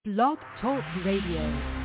Blog Talk Radio.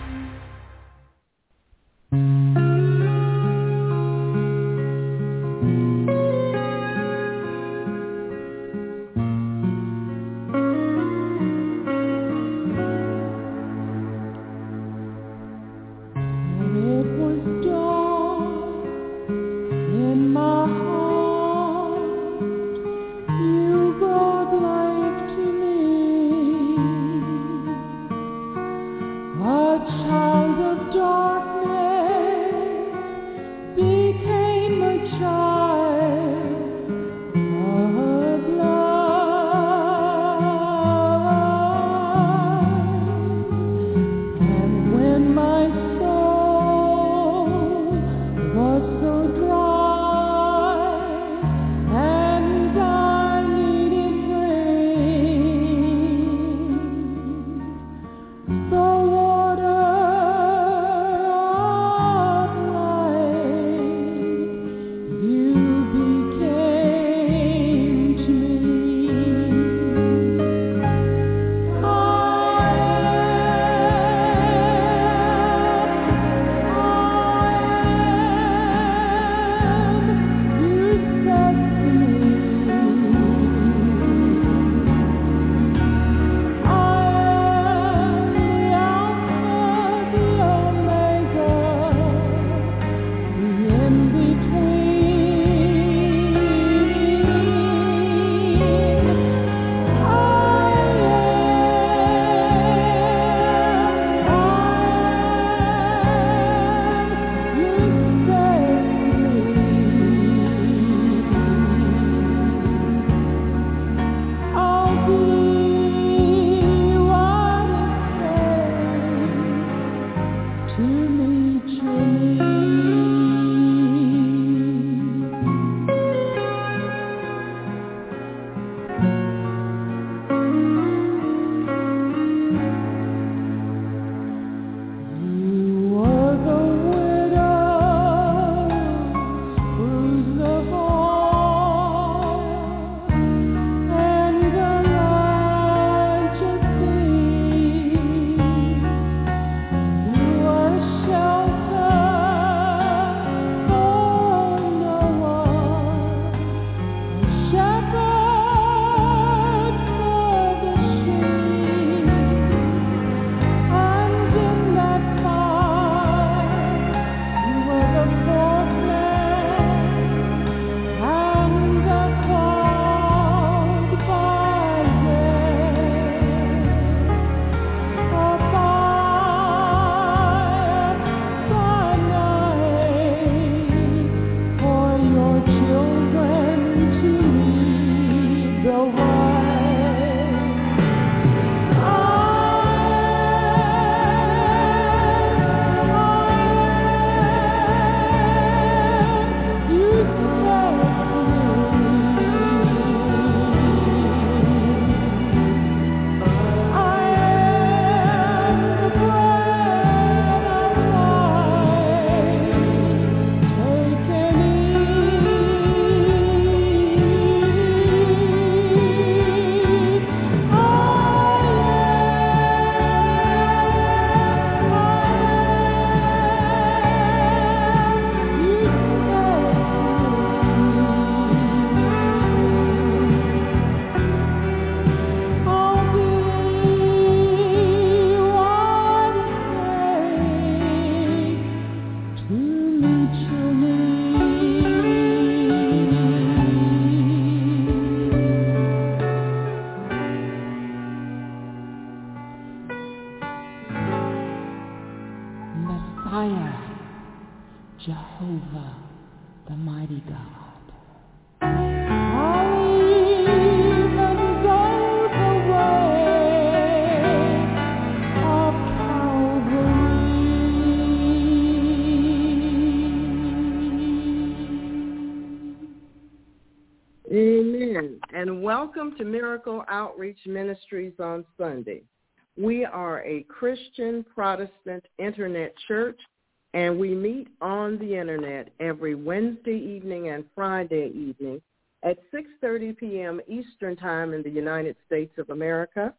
Welcome to Miracle Outreach Ministries on Sunday. We are a Christian Protestant internet church, and we meet on the internet every Wednesday evening and Friday evening at 6:30 p.m. Eastern Time in the United States of America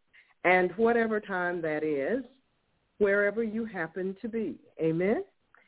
and whatever time that is, wherever you happen to be. Amen?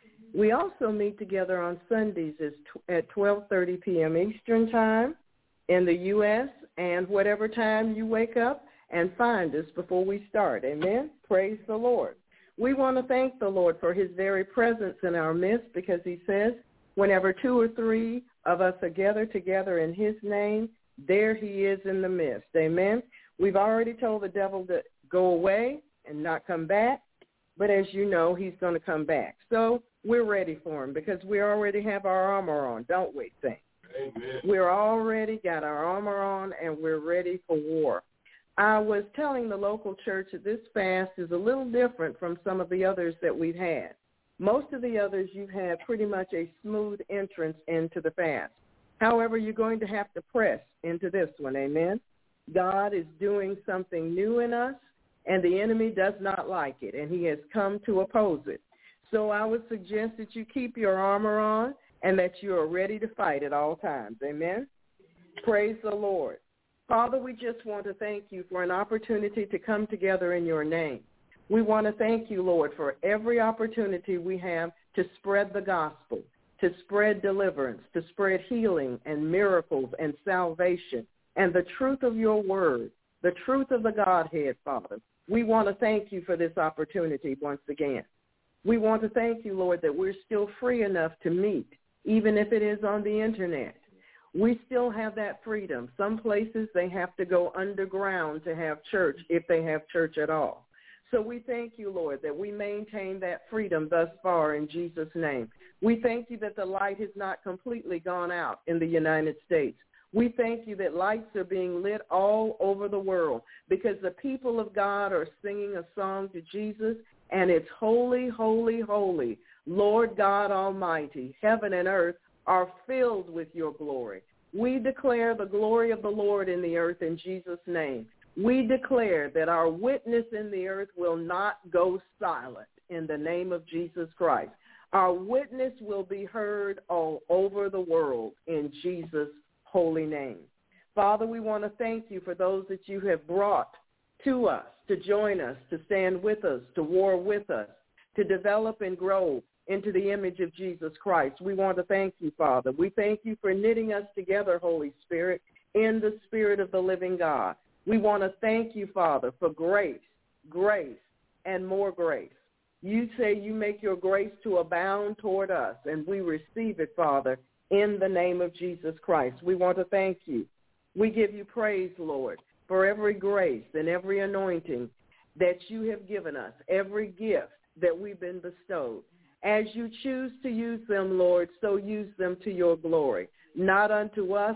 We also meet together on Sundays at 12:30 p.m. Eastern Time in the U.S., and whatever time you wake up and find us before we start. Amen? Praise the Lord. We want to thank the Lord for his very presence in our midst, because he says, whenever 2 or 3 of us are gathered together in his name, there he is in the midst. Amen? We've already told the devil to go away and not come back, but as you know, he's going to come back. So we're ready for him, because we already have our armor on, don't we, Saints? Amen. We're already got our armor on, and we're ready for war. I was telling the local church that this fast is a little different from some of the others that we've had. Most of the others, you've had pretty much a smooth entrance into the fast. However, you're going to have to press into this one, amen? God is doing something new in us, and the enemy does not like it, and he has come to oppose it. So I would suggest that you keep your armor on and that you are ready to fight at all times, amen? Praise the Lord. Father, we just want to thank you for an opportunity to come together in your name. We want to thank you, Lord, for every opportunity we have to spread the gospel, to spread deliverance, to spread healing and miracles and salvation and the truth of your word, the truth of the Godhead, Father. We want to thank you for this opportunity once again. We want to thank you, Lord, that we're still free enough to meet, even if it is on the internet. We still have that freedom. Some places they have to go underground to have church, if they have church at all. So we thank you, Lord, that we maintain that freedom thus far in Jesus' name. We thank you that the light has not completely gone out in the United States. We thank you that lights are being lit all over the world, because the people of God are singing a song to Jesus, and it's holy, holy, holy, Lord God Almighty. Heaven and earth are filled with your glory. We declare the glory of the Lord in the earth in Jesus' name. We declare that our witness in the earth will not go silent in the name of Jesus Christ. Our witness will be heard all over the world in Jesus' holy name. Father, we want to thank you for those that you have brought to us, to join us, to stand with us, to war with us, to develop and grow into the image of Jesus Christ. We want to thank you, Father. We thank you for knitting us together, Holy Spirit, in the Spirit of the living God. We want to thank you, Father, for grace, grace, and more grace. You say you make your grace to abound toward us, and we receive it, Father, in the name of Jesus Christ. We want to thank you. We give you praise, Lord, for every grace and every anointing that you have given us, every gift that we've been bestowed. As you choose to use them, Lord, so use them to your glory. Not unto us,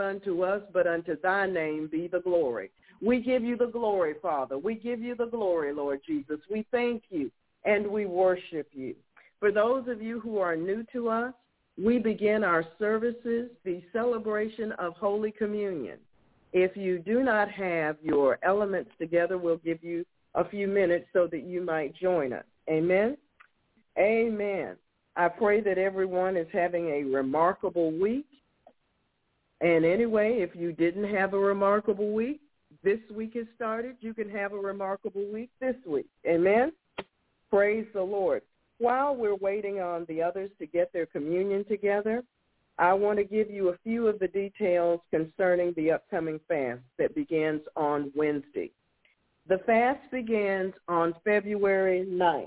but unto thy name be the glory. We give you the glory, Father. We give you the glory, Lord Jesus. We thank you and we worship you. For those of you who are new to us, we begin our services, the celebration of Holy Communion. If you do not have your elements together, we'll give you a few minutes so that you might join us. Amen? Amen. I pray that everyone is having a remarkable week. And anyway, if you didn't have a remarkable week, this week has started, you can have a remarkable week this week. Amen? Praise the Lord. While we're waiting on the others to get their communion together, I want to give you a few of the details concerning the upcoming fast that begins on Wednesday. The fast begins on February 9th.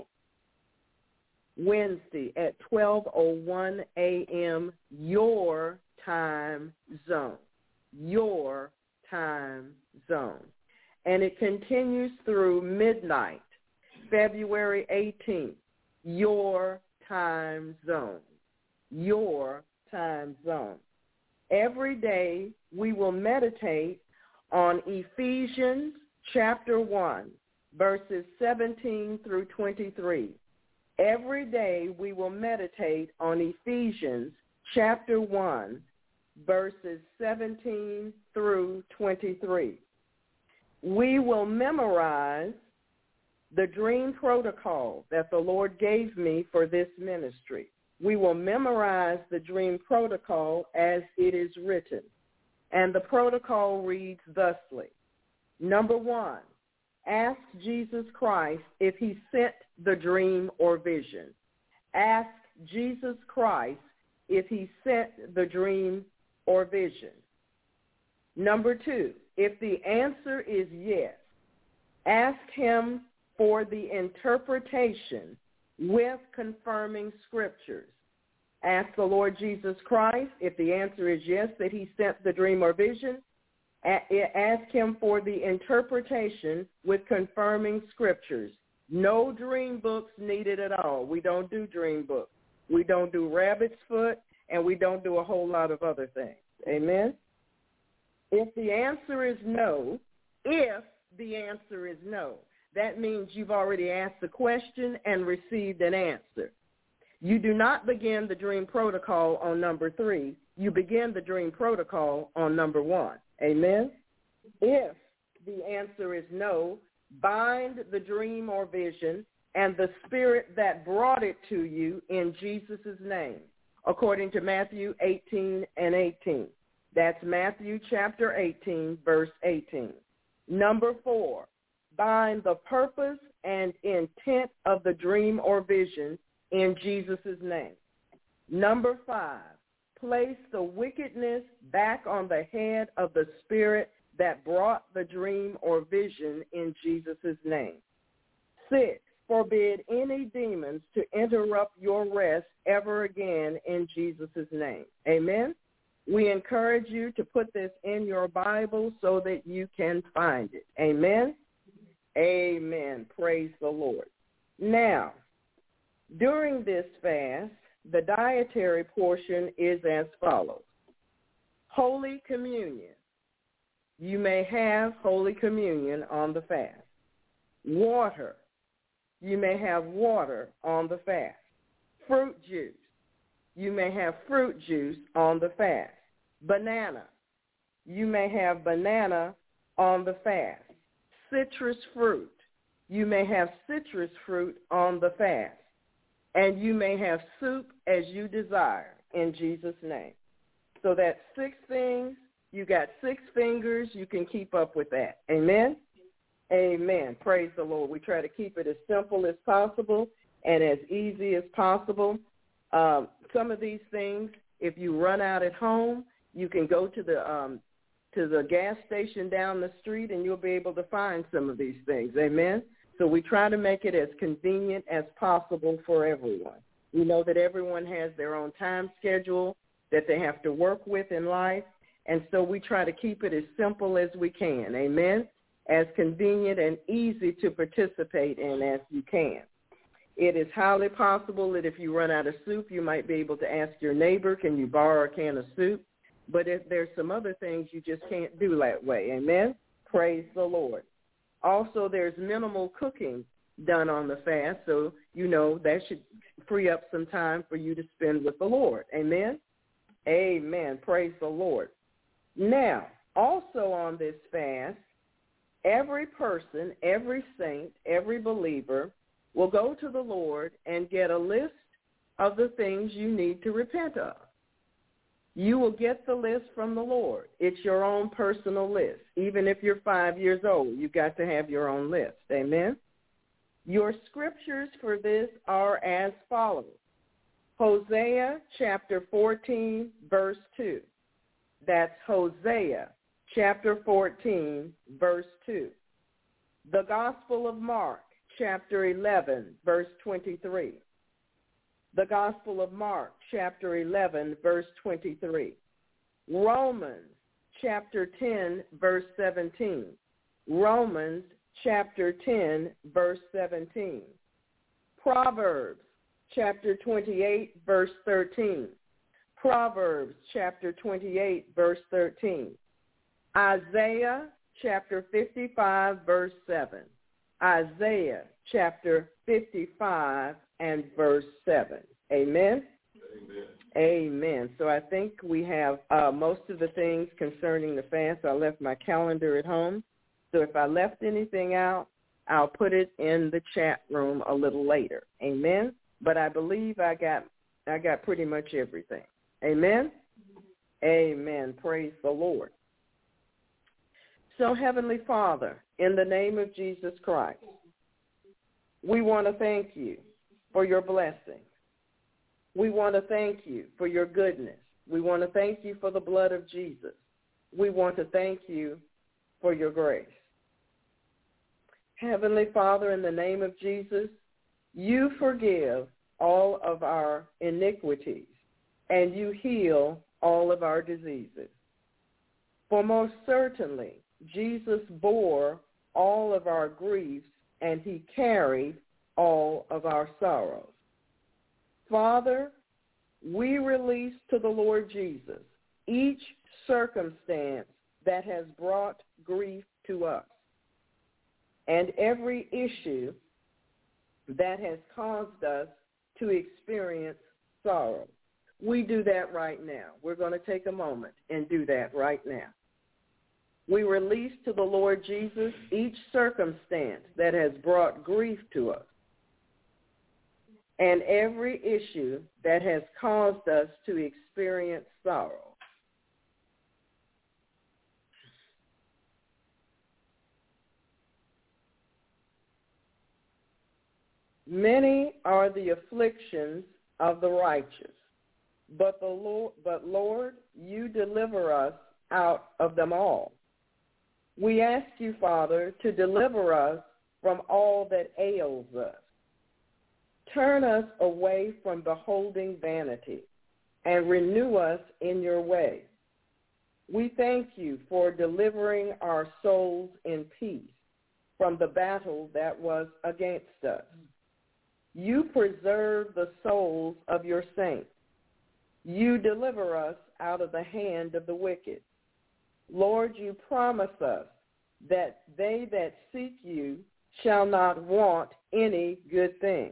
Wednesday at 12:01 a.m. your time zone. Your time zone. And it continues through midnight, February 18th. Your time zone. Your time zone. Every day we will meditate on Ephesians chapter 1, verses 17 through 23. Every day we will meditate on Ephesians chapter 1, verses 17 through 23. We will memorize the dream protocol that the Lord gave me for this ministry. We will memorize the dream protocol as it is written. And the protocol reads thusly. Number 1, ask Jesus Christ if he sent the dream or vision. Ask Jesus Christ if he sent the dream or vision. Number 2, if the answer is yes, ask him for the interpretation with confirming scriptures. Ask the Lord Jesus Christ if the answer is yes, that he sent the dream or vision. Ask him for the interpretation with confirming scriptures. No dream books needed at all. We don't do dream books. We don't do rabbit's foot, and we don't do a whole lot of other things. Amen? If the answer is no, that means you've already asked the question and received an answer. You do not begin the dream protocol on number 3. You begin the dream protocol on number 1. Amen? If the answer is no, bind the dream or vision and the spirit that brought it to you in Jesus' name, according to Matthew 18:18. That's Matthew chapter 18, verse 18. Number 4, bind the purpose and intent of the dream or vision in Jesus' name. Number 5, place the wickedness back on the head of the spirit that brought the dream or vision in Jesus' name. 6, forbid any demons to interrupt your rest ever again in Jesus' name. Amen? We encourage you to put this in your Bible so that you can find it. Amen? Amen. Praise the Lord. Now, during this fast, the dietary portion is as follows. Holy Communion. You may have Holy Communion on the fast. Water. You may have water on the fast. Fruit juice. You may have fruit juice on the fast. Banana. You may have banana on the fast. Citrus fruit. You may have citrus fruit on the fast. And you may have soup as you desire in Jesus' name. So that's 6 things. You got 6 fingers. You can keep up with that. Amen? Amen. Praise the Lord. We try to keep it as simple as possible and as easy as possible. Some of these things, if you run out at home, you can go to the gas station down the street and you'll be able to find some of these things. Amen? So we try to make it as convenient as possible for everyone. We know that everyone has their own time schedule that they have to work with in life, and so we try to keep it as simple as we can. Amen? As convenient and easy to participate in as you can. It is highly possible that if you run out of soup, you might be able to ask your neighbor, can you borrow a can of soup? But if there's some other things you just can't do that way. Amen? Praise the Lord. Also, there's minimal cooking done on the fast, so you know that should free up some time for you to spend with the Lord. Amen? Amen. Praise the Lord. Now, also on this fast, every person, every saint, every believer will go to the Lord and get a list of the things you need to repent of. You will get the list from the Lord. It's your own personal list. Even if you're 5 years old, you've got to have your own list. Amen? Your scriptures for this are as follows. Hosea chapter 14, verse 2. That's Hosea chapter 14, verse 2. The Gospel of Mark chapter 11, verse 23. The Gospel of Mark, chapter 11, verse 23. Romans, chapter 10, verse 17. Romans, chapter 10, verse 17. Proverbs, chapter 28, verse 13. Proverbs, chapter 28, verse 13. Isaiah, chapter 55, verse 7. Isaiah, chapter 55, and verse 7. Amen? Amen. Amen. So I think we have most of the things concerning the fast. I left my calendar at home. So if I left anything out, I'll put it in the chat room a little later. Amen? But I believe I got pretty much everything. Amen? Amen. Praise the Lord. So, Heavenly Father, in the name of Jesus Christ, we want to thank you for your blessing. We want to thank you for your goodness. We want to thank you for the blood of Jesus. We want to thank you for your grace. Heavenly Father, in the name of Jesus, you forgive all of our iniquities and you heal all of our diseases. For most certainly, Jesus bore all of our griefs and he carried all of our sorrows. Father, we release to the Lord Jesus each circumstance that has brought grief to us and every issue that has caused us to experience sorrow. We do that right now. We're going to take a moment and do that right now. We release to the Lord Jesus each circumstance that has brought grief to us and every issue that has caused us to experience sorrow. Many are the afflictions of the righteous, but Lord, you deliver us out of them all. We ask you, Father, to deliver us from all that ails us. Turn us away from beholding vanity and renew us in your way. We thank you for delivering our souls in peace from the battle that was against us. You preserve the souls of your saints. You deliver us out of the hand of the wicked. Lord, you promise us that they that seek you shall not want any good thing.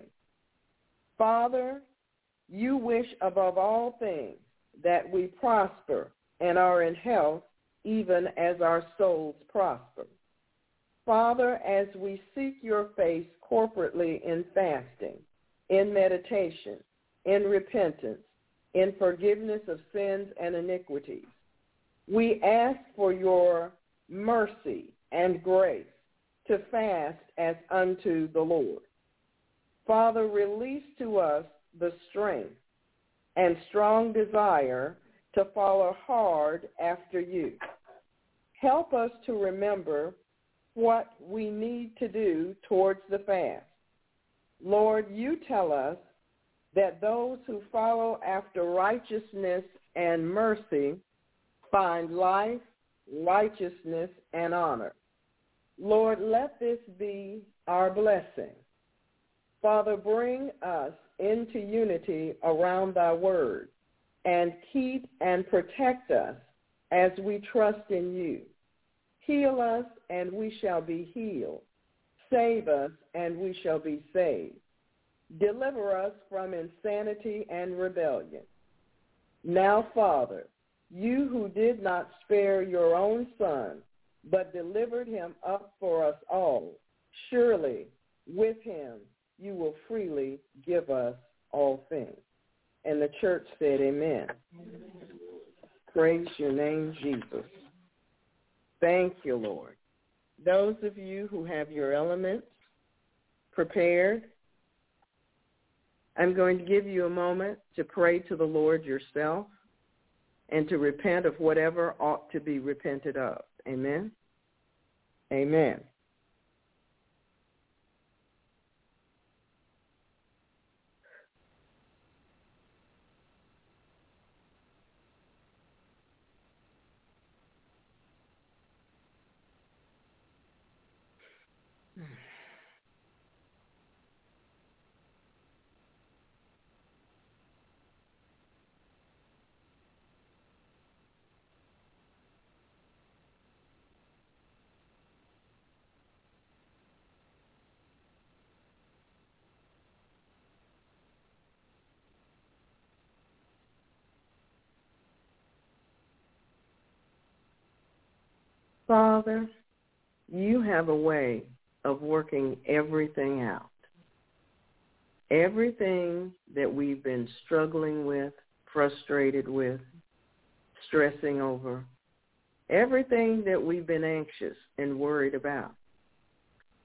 Father, you wish above all things that we prosper and are in health, even as our souls prosper. Father, as we seek your face corporately in fasting, in meditation, in repentance, in forgiveness of sins and iniquities, we ask for your mercy and grace to fast as unto the Lord. Father, release to us the strength and strong desire to follow hard after you. Help us to remember what we need to do towards the fast. Lord, you tell us that those who follow after righteousness and mercy find life, righteousness, and honor. Lord, let this be our blessing. Father, bring us into unity around thy word and keep and protect us as we trust in you. Heal us and we shall be healed. Save us and we shall be saved. Deliver us from insanity and rebellion. Now, Father, you who did not spare your own Son, but delivered him up for us all, surely with him you will freely give us all things. And the church said, amen. Praise your name, Jesus. Thank you, Lord. Those of you who have your elements prepared, I'm going to give you a moment to pray to the Lord yourself and to repent of whatever ought to be repented of. Amen? Amen. Father, you have a way of working everything out. Everything that we've been struggling with, frustrated with, stressing over, everything that we've been anxious and worried about,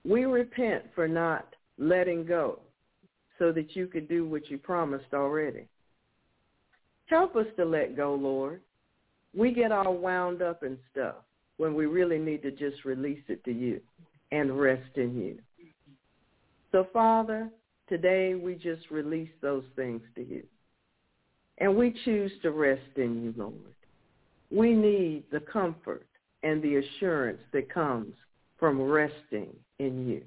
We repent for not letting go so that you could do what you promised already. Help us to let go, Lord. We get all wound up in stuff when we really need to just release it to you and rest in you. So, Father, today we just release those things to you. And we choose to rest in you, Lord. We need the comfort and the assurance that comes from resting in you.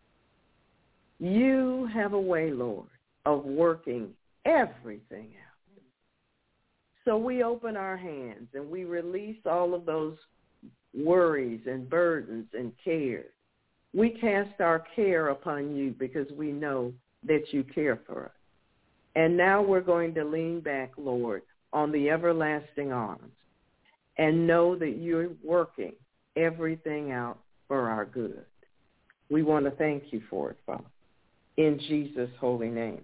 You have a way, Lord, of working everything out. So we open our hands and we release all of those worries and burdens and cares. We cast our care upon you because we know that you care for us. And now we're going to lean back, Lord, on the everlasting arms and know that you're working everything out for our good. We want to thank you for it, Father, in Jesus' holy name.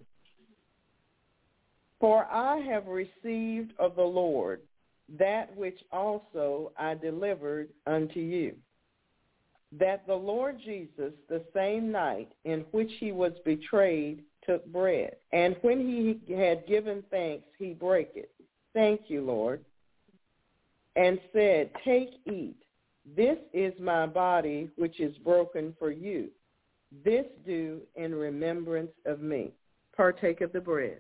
For I have received of the Lord that which also I delivered unto you, that the Lord Jesus, the same night in which he was betrayed, took bread. And when he had given thanks, he brake it. Thank you, Lord. And said, take, eat. This is my body, which is broken for you. This do in remembrance of me. Partake of the bread.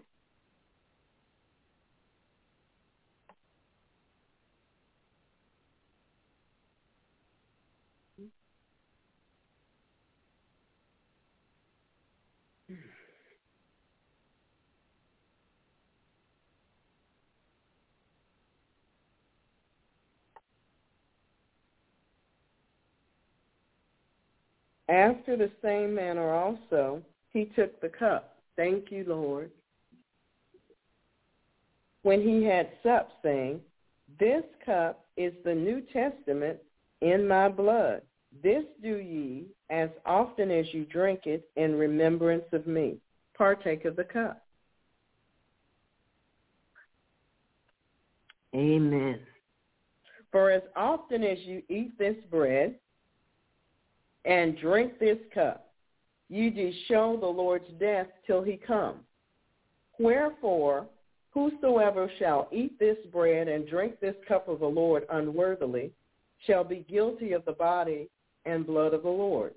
After the same manner also, he took the cup. Thank you, Lord. When he had supped, saying, this cup is the New Testament in my blood. This do ye as often as you drink it in remembrance of me. Partake of the cup. Amen. For as often as you eat this bread and drink this cup, you do show the Lord's death till he come. Wherefore, whosoever shall eat this bread and drink this cup of the Lord unworthily shall be guilty of the body and blood of the Lord.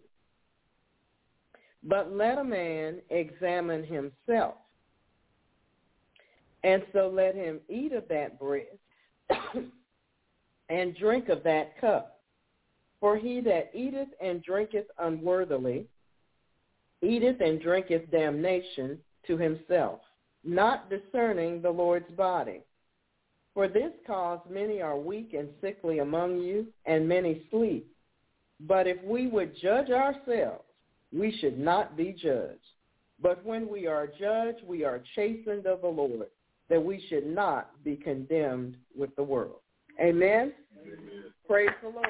But let a man examine himself, and so let him eat of that bread and drink of that cup. For he that eateth and drinketh unworthily eateth and drinketh damnation to himself, not discerning the Lord's body. For this cause many are weak and sickly among you, and many sleep. But if we would judge ourselves, we should not be judged. But when we are judged, we are chastened of the Lord, that we should not be condemned with the world. Amen? Amen. Praise the Lord.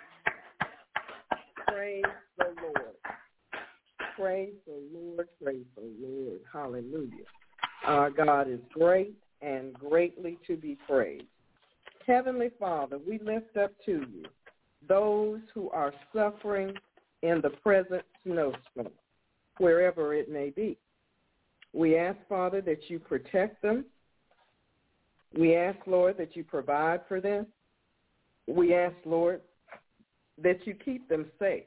Praise the Lord. Praise the Lord. Praise the Lord. Hallelujah. Our God is great and greatly to be praised. Heavenly Father, we lift up to you those who are suffering in the present snowstorm, wherever it may be. We ask, Father, that you protect them. We ask, Lord, that you provide for them. We ask, Lord, that you keep them safe.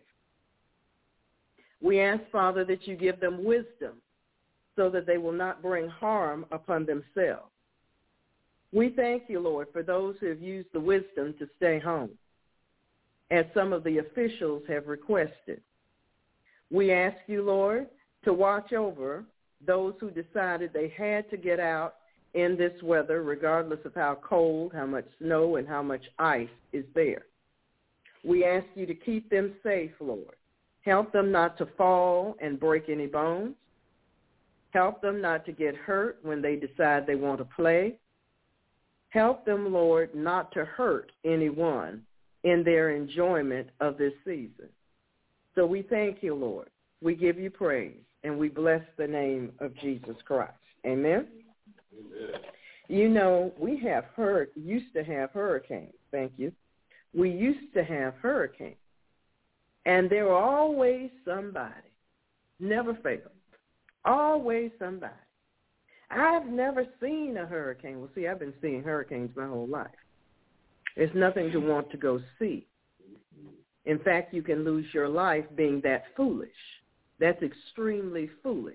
We ask, Father, that you give them wisdom so that they will not bring harm upon themselves. We thank you, Lord, for those who have used the wisdom to stay home, as some of the officials have requested. We ask you, Lord, to watch over those who decided they had to get out in this weather, regardless of how cold, how much snow, and how much ice is there. We ask you to keep them safe, Lord. Help them not to fall and break any bones. Help them not to get hurt when they decide they want to play. Help them, Lord, not to hurt anyone in their enjoyment of this season. So we thank you, Lord. We give you praise, and we bless the name of Jesus Christ. Amen? Amen. You know, we used to have hurricanes. Thank you. We used to have hurricanes. And there are always somebody. Never fails. Always somebody. I've never seen a hurricane. Well, see, I've been seeing hurricanes my whole life. There's nothing to want to go see. In fact, you can lose your life being that foolish. That's extremely foolish.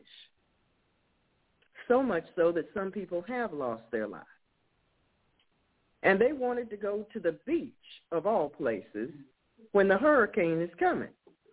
So much so that some people have lost their lives. And they wanted to go to the beach, of all places, when the hurricane is coming.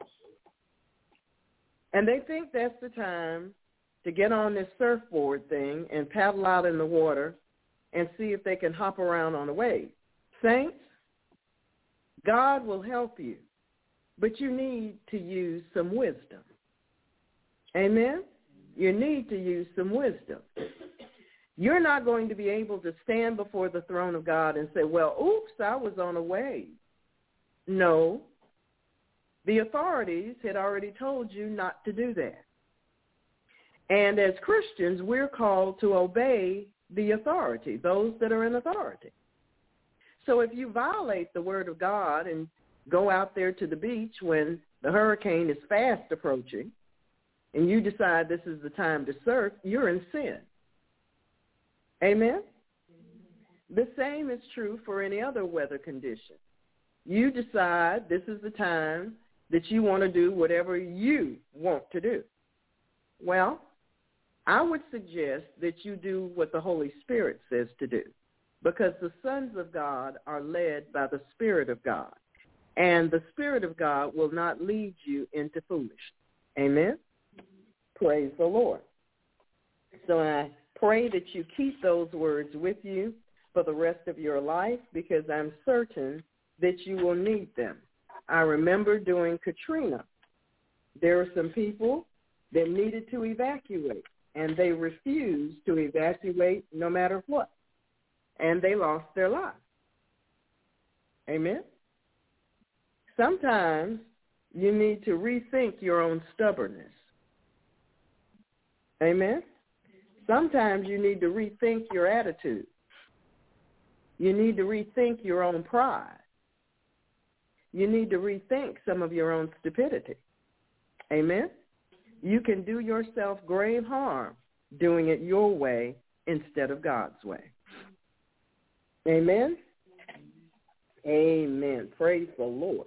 And they think that's the time to get on this surfboard thing and paddle out in the water and see if they can hop around on a wave. Saints, God will help you, but you need to use some wisdom. Amen? You need to use some wisdom. You're not going to be able to stand before the throne of God and say, well, oops, I was on a wave. No. The authorities had already told you not to do that. And as Christians, we're called to obey the authority, those that are in authority. So if you violate the word of God and go out there to the beach when the hurricane is fast approaching and you decide this is the time to surf, you're in sin. Amen? The same is true for any other weather condition. You decide this is the time that you want to do whatever you want to do. Well, I would suggest that you do what the Holy Spirit says to do, because the sons of God are led by the Spirit of God, and the Spirit of God will not lead you into foolishness. Amen? Praise the Lord. So I pray that you keep those words with you for the rest of your life, because I'm certain that you will need them. I remember during Katrina, there were some people that needed to evacuate, and they refused to evacuate no matter what, and they lost their lives. Amen? Sometimes you need to rethink your own stubbornness. Amen? Sometimes you need to rethink your attitude. You need to rethink your own pride. You need to rethink some of your own stupidity. Amen? You can do yourself grave harm doing it your way instead of God's way. Amen? Amen. Praise the Lord.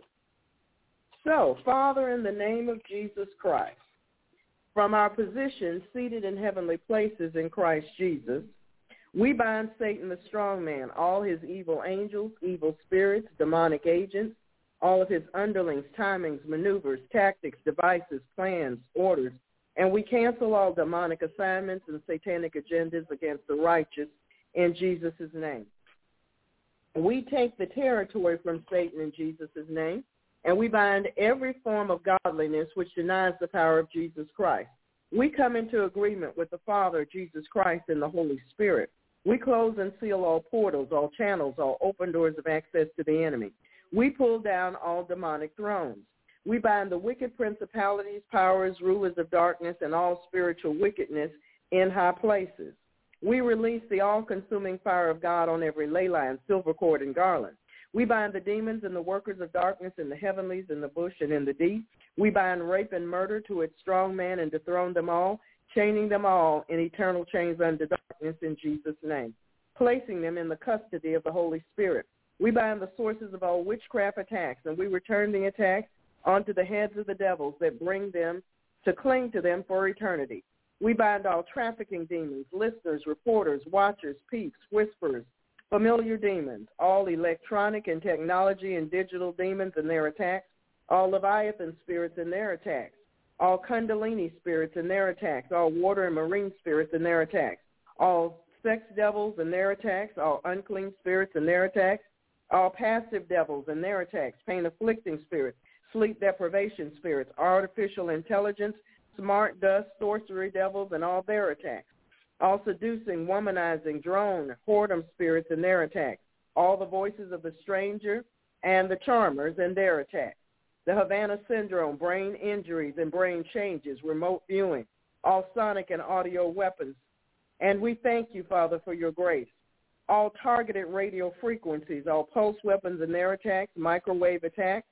So, Father, in the name of Jesus Christ, from our position seated in heavenly places in Christ Jesus, we bind Satan the strong man, all his evil angels, evil spirits, demonic agents, all of his underlings, timings, maneuvers, tactics, devices, plans, orders, and we cancel all demonic assignments and satanic agendas against the righteous in Jesus' name. We take the territory from Satan in Jesus' name, and we bind every form of godliness which denies the power of Jesus Christ. We come into agreement with the Father, Jesus Christ, and the Holy Spirit. We close and seal all portals, all channels, all open doors of access to the enemy. We pull down all demonic thrones. We bind the wicked principalities, powers, rulers of darkness, and all spiritual wickedness in high places. We release the all-consuming fire of God on every ley line, silver cord, and garland. We bind the demons and the workers of darkness in the heavenlies, in the bush, and in the deep. We bind rape and murder to its strong man and dethrone them all, chaining them all in eternal chains under darkness in Jesus' name, placing them in the custody of the Holy Spirit. We bind the sources of all witchcraft attacks, and we return the attacks onto the heads of the devils that bring them to cling to them for eternity. We bind all trafficking demons, listeners, reporters, watchers, peeps, whisperers, familiar demons, all electronic and technology and digital demons and their attacks, all Leviathan spirits and their attacks, all Kundalini spirits and their attacks, all water and marine spirits and their attacks, all sex devils and their attacks, all unclean spirits and their attacks, all passive devils and their attacks, pain-afflicting spirits, sleep deprivation spirits, artificial intelligence, smart dust, sorcery devils, and all their attacks, all seducing, womanizing, drone, whoredom spirits and their attacks, all the voices of the stranger and the charmers and their attacks, the Havana syndrome, brain injuries and brain changes, remote viewing, all sonic and audio weapons. And we thank you, Father, for your grace. All targeted radio frequencies, all pulse weapons and their attacks, microwave attacks,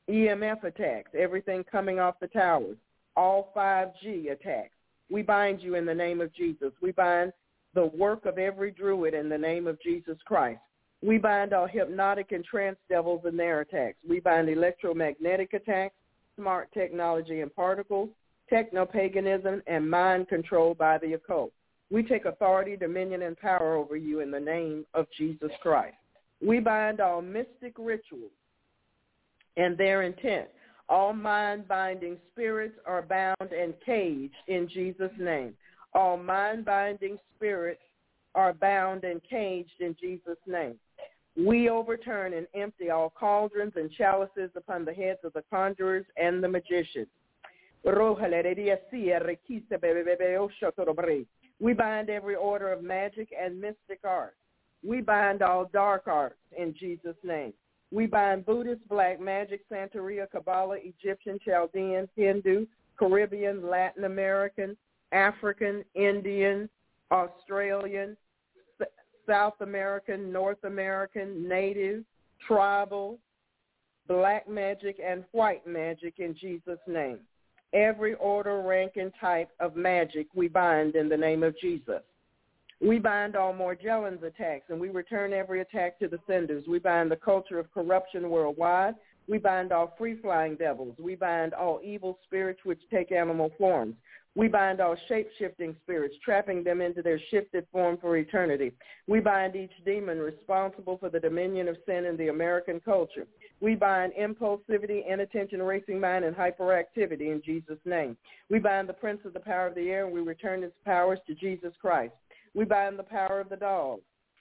EMF attacks, everything coming off the towers, all 5G attacks. We bind you in the name of Jesus. We bind the work of every druid in the name of Jesus Christ. We bind all hypnotic and trance devils and their attacks. We bind electromagnetic attacks, smart technology and particles, techno-paganism, and mind control by the occult. We take authority, dominion, and power over you in the name of Jesus Christ. We bind all mystic rituals and their intent. All mind-binding spirits are bound and caged in Jesus' name. All mind-binding spirits are bound and caged in Jesus' name. We overturn and empty all cauldrons and chalices upon the heads of the conjurers and the magicians. We bind every order of magic and mystic art. We bind all dark arts in Jesus' name. We bind Buddhist, black magic, Santeria, Kabbalah, Egyptian, Chaldean, Hindu, Caribbean, Latin American, African, Indian, Australian, South American, North American, Native, Tribal, black magic, and white magic in Jesus' name. Every order, rank, and type of magic we bind in the name of Jesus. We bind all Morgellons attacks, and we return every attack to the senders. We bind the culture of corruption worldwide. We bind all free-flying devils. We bind all evil spirits which take animal forms. We bind all shape-shifting spirits, trapping them into their shifted form for eternity. We bind each demon responsible for the dominion of sin in the American culture. We bind impulsivity, inattention, racing mind, and hyperactivity in Jesus' name. We bind the prince of the power of the air, and we return its powers to Jesus Christ. We bind the power of the dog.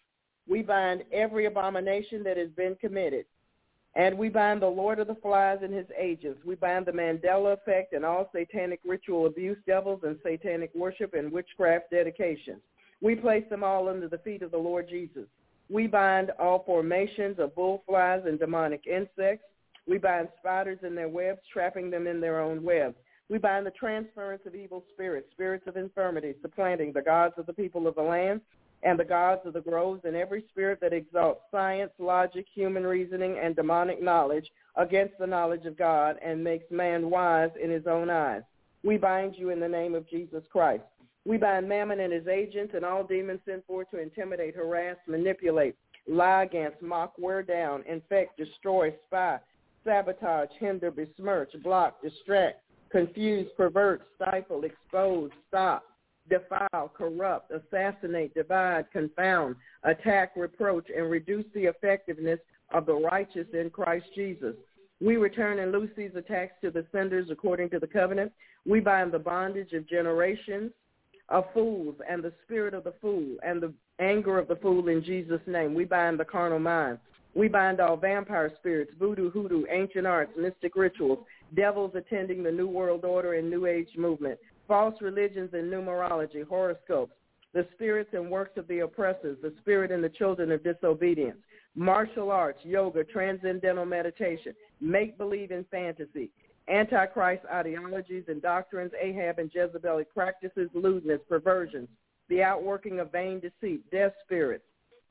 We bind every abomination that has been committed. And we bind the Lord of the Flies and his agents. We bind the Mandela effect and all satanic ritual abuse devils and satanic worship and witchcraft dedications. We place them all under the feet of the Lord Jesus. We bind all formations of bullflies and demonic insects. We bind spiders in their webs, trapping them in their own webs. We bind the transference of evil spirits, spirits of infirmity, supplanting the gods of the people of the land and the gods of the groves, and every spirit that exalts science, logic, human reasoning, and demonic knowledge against the knowledge of God and makes man wise in his own eyes. We bind you in the name of Jesus Christ. We bind Mammon and his agents and all demons sent forth to intimidate, harass, manipulate, lie against, mock, wear down, infect, destroy, spy, sabotage, hinder, besmirch, block, distract, confuse, pervert, stifle, expose, stop, defile, corrupt, assassinate, divide, confound, attack, reproach, and reduce the effectiveness of the righteous in Christ Jesus. We return and loose these attacks to the senders according to the covenant. We bind the bondage of generations of fools and the spirit of the fool and the anger of the fool in Jesus' name. We bind the carnal mind. We bind all vampire spirits, voodoo, hoodoo, ancient arts, mystic rituals, devils attending the New World Order and New Age movement, false religions and numerology, horoscopes, the spirits and works of the oppressors, the spirit and the children of disobedience, martial arts, yoga, transcendental meditation, make-believe and fantasy, antichrist ideologies and doctrines, Ahab and Jezebelic practices, lewdness, perversions, the outworking of vain deceit, death spirits,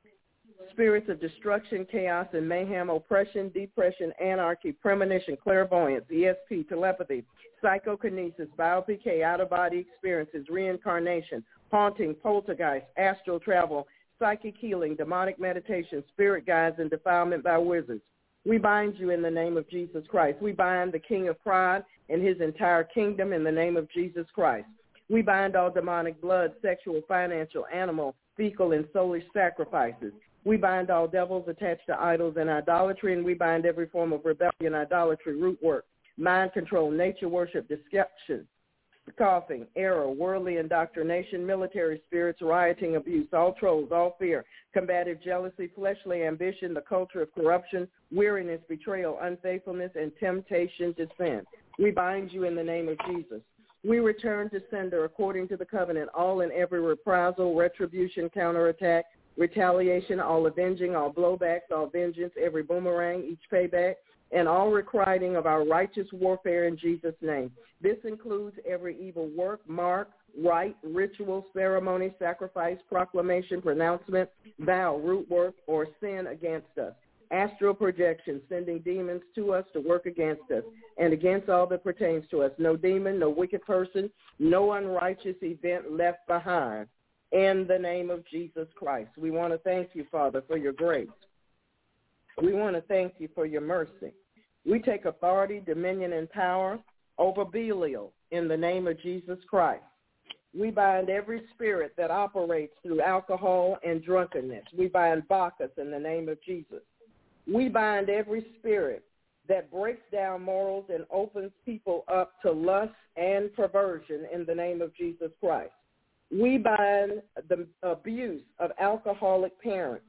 spirits of destruction, chaos, and mayhem, oppression, depression, anarchy, premonition, clairvoyance, ESP, telepathy, psychokinesis, bio-PK, out-of-body experiences, reincarnation, haunting, poltergeist, astral travel, psychic healing, demonic meditation, spirit guides, and defilement by wizards. We bind you in the name of Jesus Christ. We bind the king of pride and his entire kingdom in the name of Jesus Christ. We bind all demonic blood, sexual, financial, animal, fecal, and soulish sacrifices. We bind all devils attached to idols and idolatry, and we bind every form of rebellion, idolatry, root work, mind control, nature worship, deception, coughing, error, worldly indoctrination, military spirits, rioting, abuse, all trolls, all fear, combative jealousy, fleshly ambition, the culture of corruption, weariness, betrayal, unfaithfulness, and temptation to sin. We bind you in the name of Jesus. We return to sender according to the covenant, all and every reprisal, retribution, counterattack, retaliation, all avenging, all blowbacks, all vengeance, every boomerang, each payback, and all requiting of our righteous warfare in Jesus' name. This includes every evil work, mark, rite, ritual, ceremony, sacrifice, proclamation, pronouncement, vow, root work, or sin against us. astral projection, sending demons to us to work against us and against all that pertains to us. No demon, no wicked person, no unrighteous event left behind. In the name of Jesus Christ, we want to thank you, Father, for your grace. We want to thank you for your mercy. We take authority, dominion, and power over Belial in the name of Jesus Christ. We bind every spirit that operates through alcohol and drunkenness. We bind Bacchus in the name of Jesus. We bind every spirit that breaks down morals and opens people up to lust and perversion in the name of Jesus Christ. We bind the abuse of alcoholic parents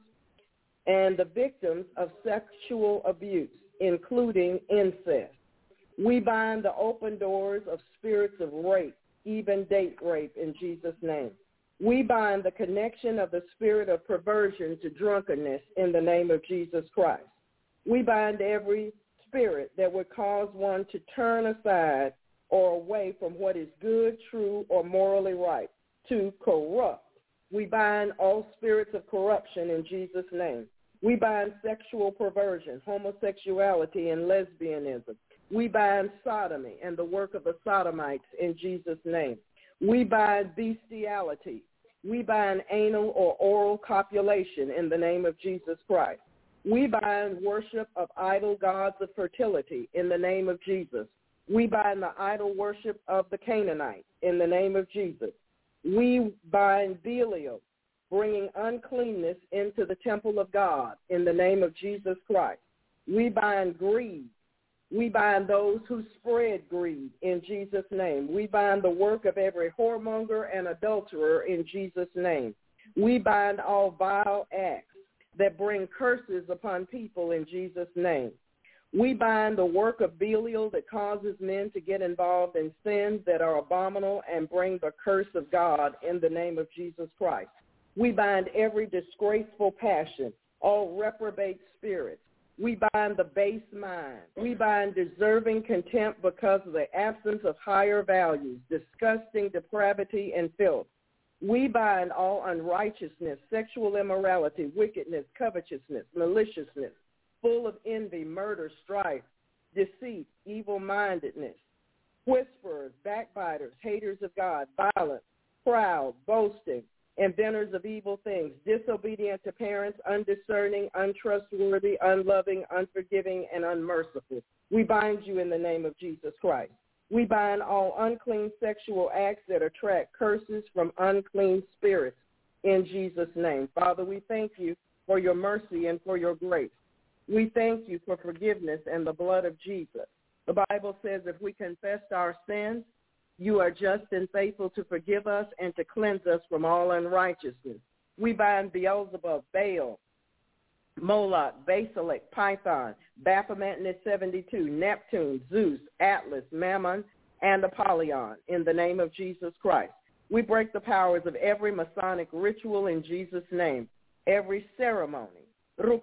and the victims of sexual abuse, including incest. We bind the open doors of spirits of rape, even date rape, in Jesus' name. We bind the connection of the spirit of perversion to drunkenness in the name of Jesus Christ. We bind every spirit that would cause one to turn aside or away from what is good, true, or morally right, to corrupt. We bind all spirits of corruption in Jesus' name. We bind sexual perversion, homosexuality, and lesbianism. We bind sodomy and the work of the sodomites in Jesus' name. We bind bestiality. We bind anal or oral copulation in the name of Jesus Christ. We bind worship of idol gods of fertility in the name of Jesus. We bind the idol worship of the Canaanites in the name of Jesus. We bind Belial, bringing uncleanness into the temple of God in the name of Jesus Christ. We bind greed. We bind those who spread greed in Jesus' name. We bind the work of every whoremonger and adulterer in Jesus' name. We bind all vile acts that bring curses upon people in Jesus' name. We bind the work of Belial that causes men to get involved in sins that are abominable and bring the curse of God in the name of Jesus Christ. We bind every disgraceful passion, all reprobate spirits. We bind the base mind. We bind deserving contempt because of the absence of higher values, disgusting depravity, and filth. We bind all unrighteousness, sexual immorality, wickedness, covetousness, maliciousness, full of envy, murder, strife, deceit, evil-mindedness, whisperers, backbiters, haters of God, violent, proud, boasting, inventors of evil things, disobedient to parents, undiscerning, untrustworthy, unloving, unforgiving, and unmerciful. We bind you in the name of Jesus Christ. We bind all unclean sexual acts that attract curses from unclean spirits in Jesus' name. Father, we thank you for your mercy and for your grace. We thank you for forgiveness and the blood of Jesus. The Bible says if we confess our sins, you are just and faithful to forgive us and to cleanse us from all unrighteousness. We bind Beelzebub, Baal, Moloch, Basilek, Python, Baphomet and his 72, Neptune, Zeus, Atlas, Mammon, and Apollyon in the name of Jesus Christ. We break the powers of every Masonic ritual in Jesus' name, every ceremony. We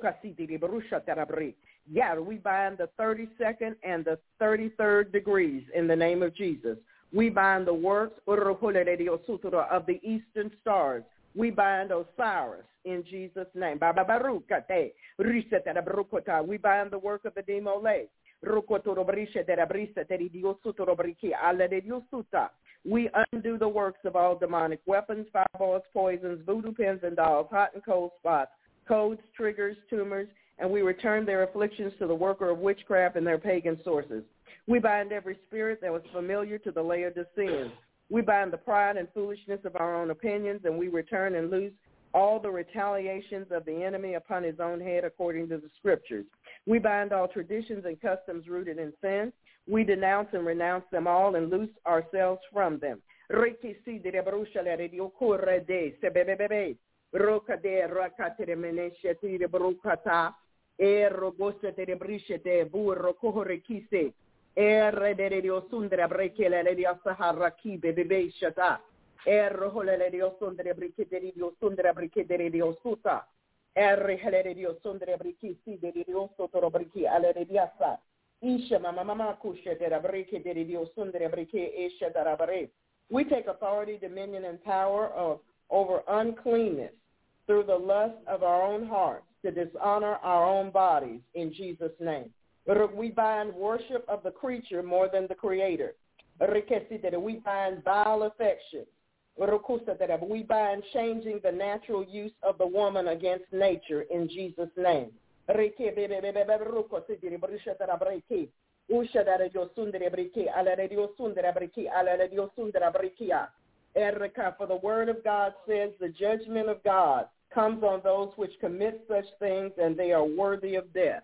bind the 32nd and the 33rd degrees in the name of Jesus. We bind the works of the eastern stars. We bind Osiris in Jesus' name. We bind the work of the Demole. We undo the works of all demonic weapons, fireballs, poisons, voodoo pins and dolls, hot and cold spots, codes, triggers, tumors, and we return their afflictions to the worker of witchcraft and their pagan sources. We bind every spirit that was familiar to the Laodiceans. We bind the pride and foolishness of our own opinions, and we return and loose all the retaliations of the enemy upon his own head according to the scriptures. We bind all traditions and customs rooted in sin. We denounce and renounce them all and loose ourselves from them. We take authority, dominion, and power over uncleanness through the lust of our own hearts to dishonor our own bodies in Jesus' name. We bind worship of the creature more than the Creator. We bind vile affections. We bind changing the natural use of the woman against nature in Jesus' name. For the word of God says the judgment of God comes on those which commit such things, and they are worthy of death.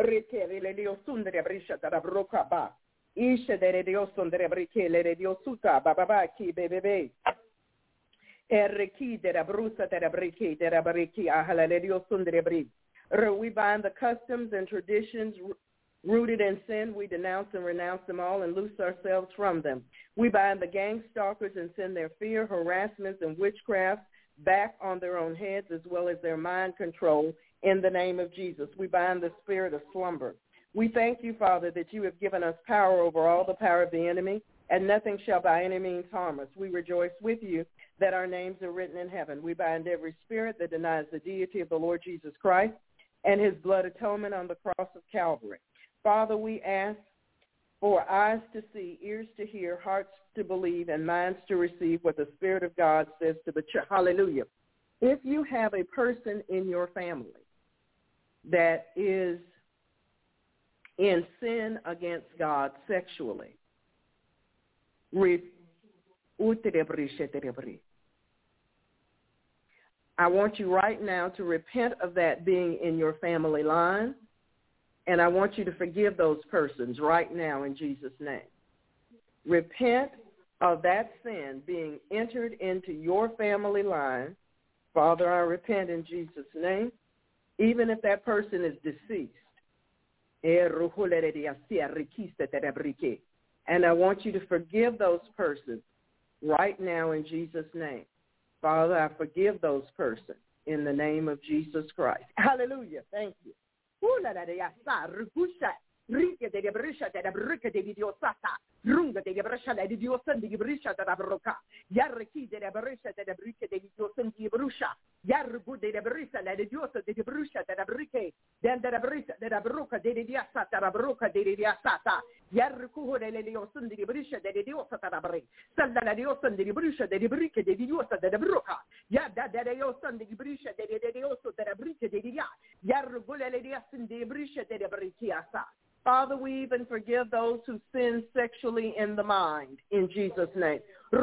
We bind the customs and traditions rooted in sin. We denounce and renounce them all and loose ourselves from them. We bind the gang stalkers and send their fear, harassments, and witchcraft back on their own heads, as well as their mind control, in the name of Jesus. We bind the spirit of slumber. We thank you, Father, that you have given us power over all the power of the enemy, and nothing shall by any means harm us. We rejoice with you that our names are written in heaven. We bind every spirit that denies the deity of the Lord Jesus Christ and his blood atonement on the cross of Calvary. Father, we ask for eyes to see, ears to hear, hearts to believe, and minds to receive what the Spirit of God says to the church. Hallelujah. If you have a person in your family that is in sin against God sexually, I want you right now to repent of that being in your family line, and I want you to forgive those persons right now in Jesus' name. Repent of that sin being entered into your family line. Father, I repent in Jesus' name, even if that person is deceased. And I want you to forgive those persons right now in Jesus' name. Father, I forgive those persons in the name of Jesus Christ. Hallelujah. Thank you. Rike de brisha de brike de diosata, runga de brisha de diosan de brisha de broca, yarki de brisha de brike de diosan de brusha, yargu de brisha de diosa de brusha de brike, then de brisha de broca de diasata de broca de diasata, yarku de diosan de brisha de diosa de bre, sanda de diosan de brusha de brike de diosa de broca, yada de diosan de brisha de diosa de brike de dia, yargu de diasan de brisha de brikiasa. Father, we even forgive those who sin sexually in the mind, in Jesus' name.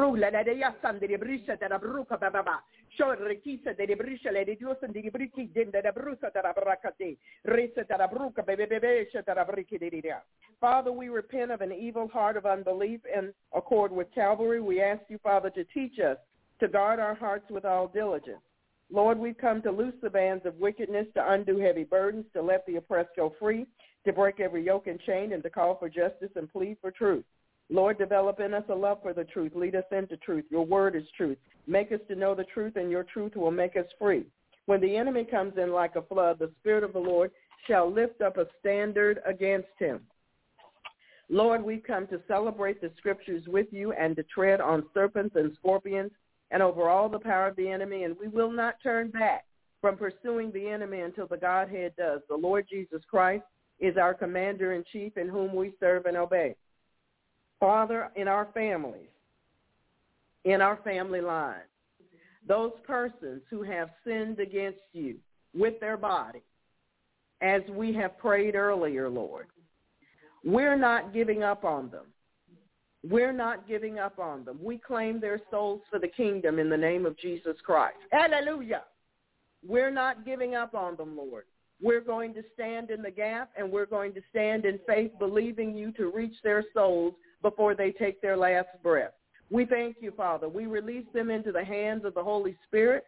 Father, we repent of an evil heart of unbelief in accord with Calvary. We ask you, Father, to teach us to guard our hearts with all diligence. Lord, we've come to loose the bands of wickedness, to undo heavy burdens, to let the oppressed go free, to break every yoke and chain, and to call for justice and plead for truth. Lord, develop in us a love for the truth. Lead us into truth. Your word is truth. Make us to know the truth, and your truth will make us free. When the enemy comes in like a flood, the Spirit of the Lord shall lift up a standard against him. Lord, we've come to celebrate the scriptures with you and to tread on serpents and scorpions and over all the power of the enemy, and we will not turn back from pursuing the enemy until the Godhead does. The Lord Jesus Christ is our commander-in-chief in whom we serve and obey. Father, in our families, in our family line, those persons who have sinned against you with their body, as we have prayed earlier, Lord, we're not giving up on them. We're not giving up on them. We claim their souls for the kingdom in the name of Jesus Christ. Hallelujah. We're not giving up on them, Lord. We're going to stand in the gap, and we're going to stand in faith, believing you to reach their souls before they take their last breath. We thank you, Father. We release them into the hands of the Holy Spirit,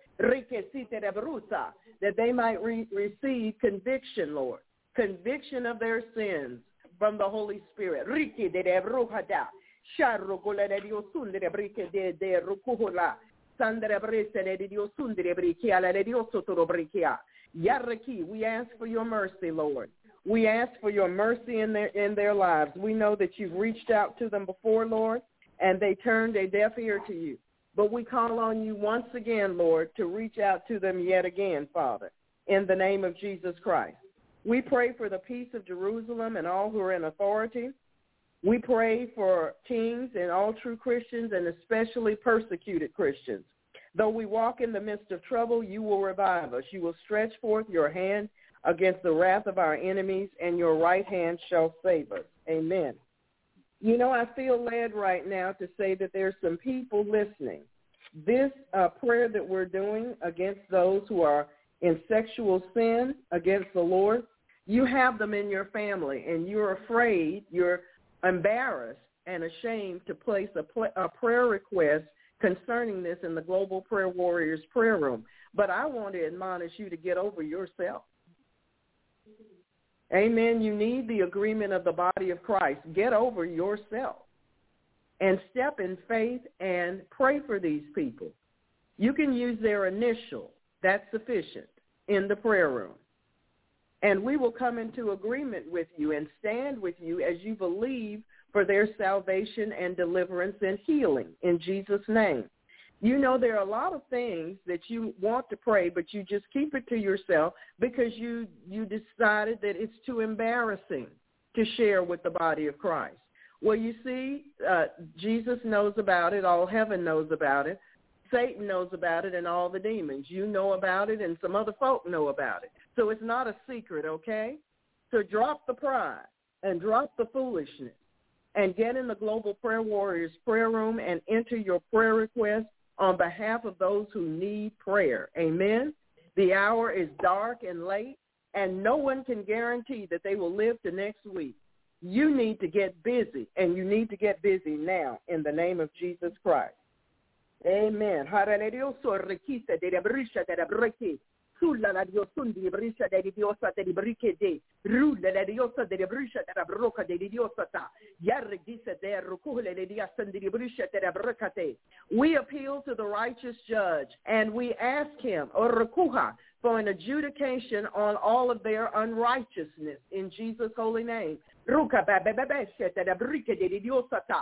that they might receive conviction, Lord, conviction of their sins from the Holy Spirit. We ask for your mercy, Lord. We ask for your mercy in their lives. We know that you've reached out to them before, Lord, and they turned a deaf ear to you. But we call on you once again, Lord, to reach out to them yet again, Father, in the name of Jesus Christ. We pray for the peace of Jerusalem and all who are in authority. We pray for kings and all true Christians and especially persecuted Christians. Though we walk in the midst of trouble, you will revive us. You will stretch forth your hand against the wrath of our enemies, and your right hand shall save us. Amen. You know, I feel led right now to say that there's some people listening. This prayer that we're doing against those who are in sexual sin against the Lord, you have them in your family, and you're afraid, you're embarrassed and ashamed to place a prayer request concerning this in the Global Prayer Warriors prayer room. But I want to admonish you to get over yourself. Amen. You need the agreement of the body of Christ. Get over yourself and step in faith and pray for these people. You can use their initial. That's sufficient in the prayer room. And we will come into agreement with you and stand with you as you believe for their salvation and deliverance and healing in Jesus' name. You know, there are a lot of things that you want to pray, but you just keep it to yourself because you decided that it's too embarrassing to share with the body of Christ. Well, you see, Jesus knows about it. All heaven knows about it. Satan knows about it, and all the demons. You know about it, and some other folk know about it. So it's not a secret, okay? So drop the pride and drop the foolishness and get in the Global Prayer Warriors prayer room and enter your prayer request on behalf of those who need prayer. Amen? The hour is dark and late, and no one can guarantee that they will live to next week. You need to get busy, and you need to get busy now in the name of Jesus Christ. Amen. Sulla la diosundi di briscia de diosa de briche de rulla la diosa de briscia de broca de diosa ta yarre disse de rucule de diasandi di briscia de bracate. We appeal to the righteous judge and we ask him or rukuha for an adjudication on all of their unrighteousness in Jesus' holy name. Ruka babebeshe de briche de diosa ta.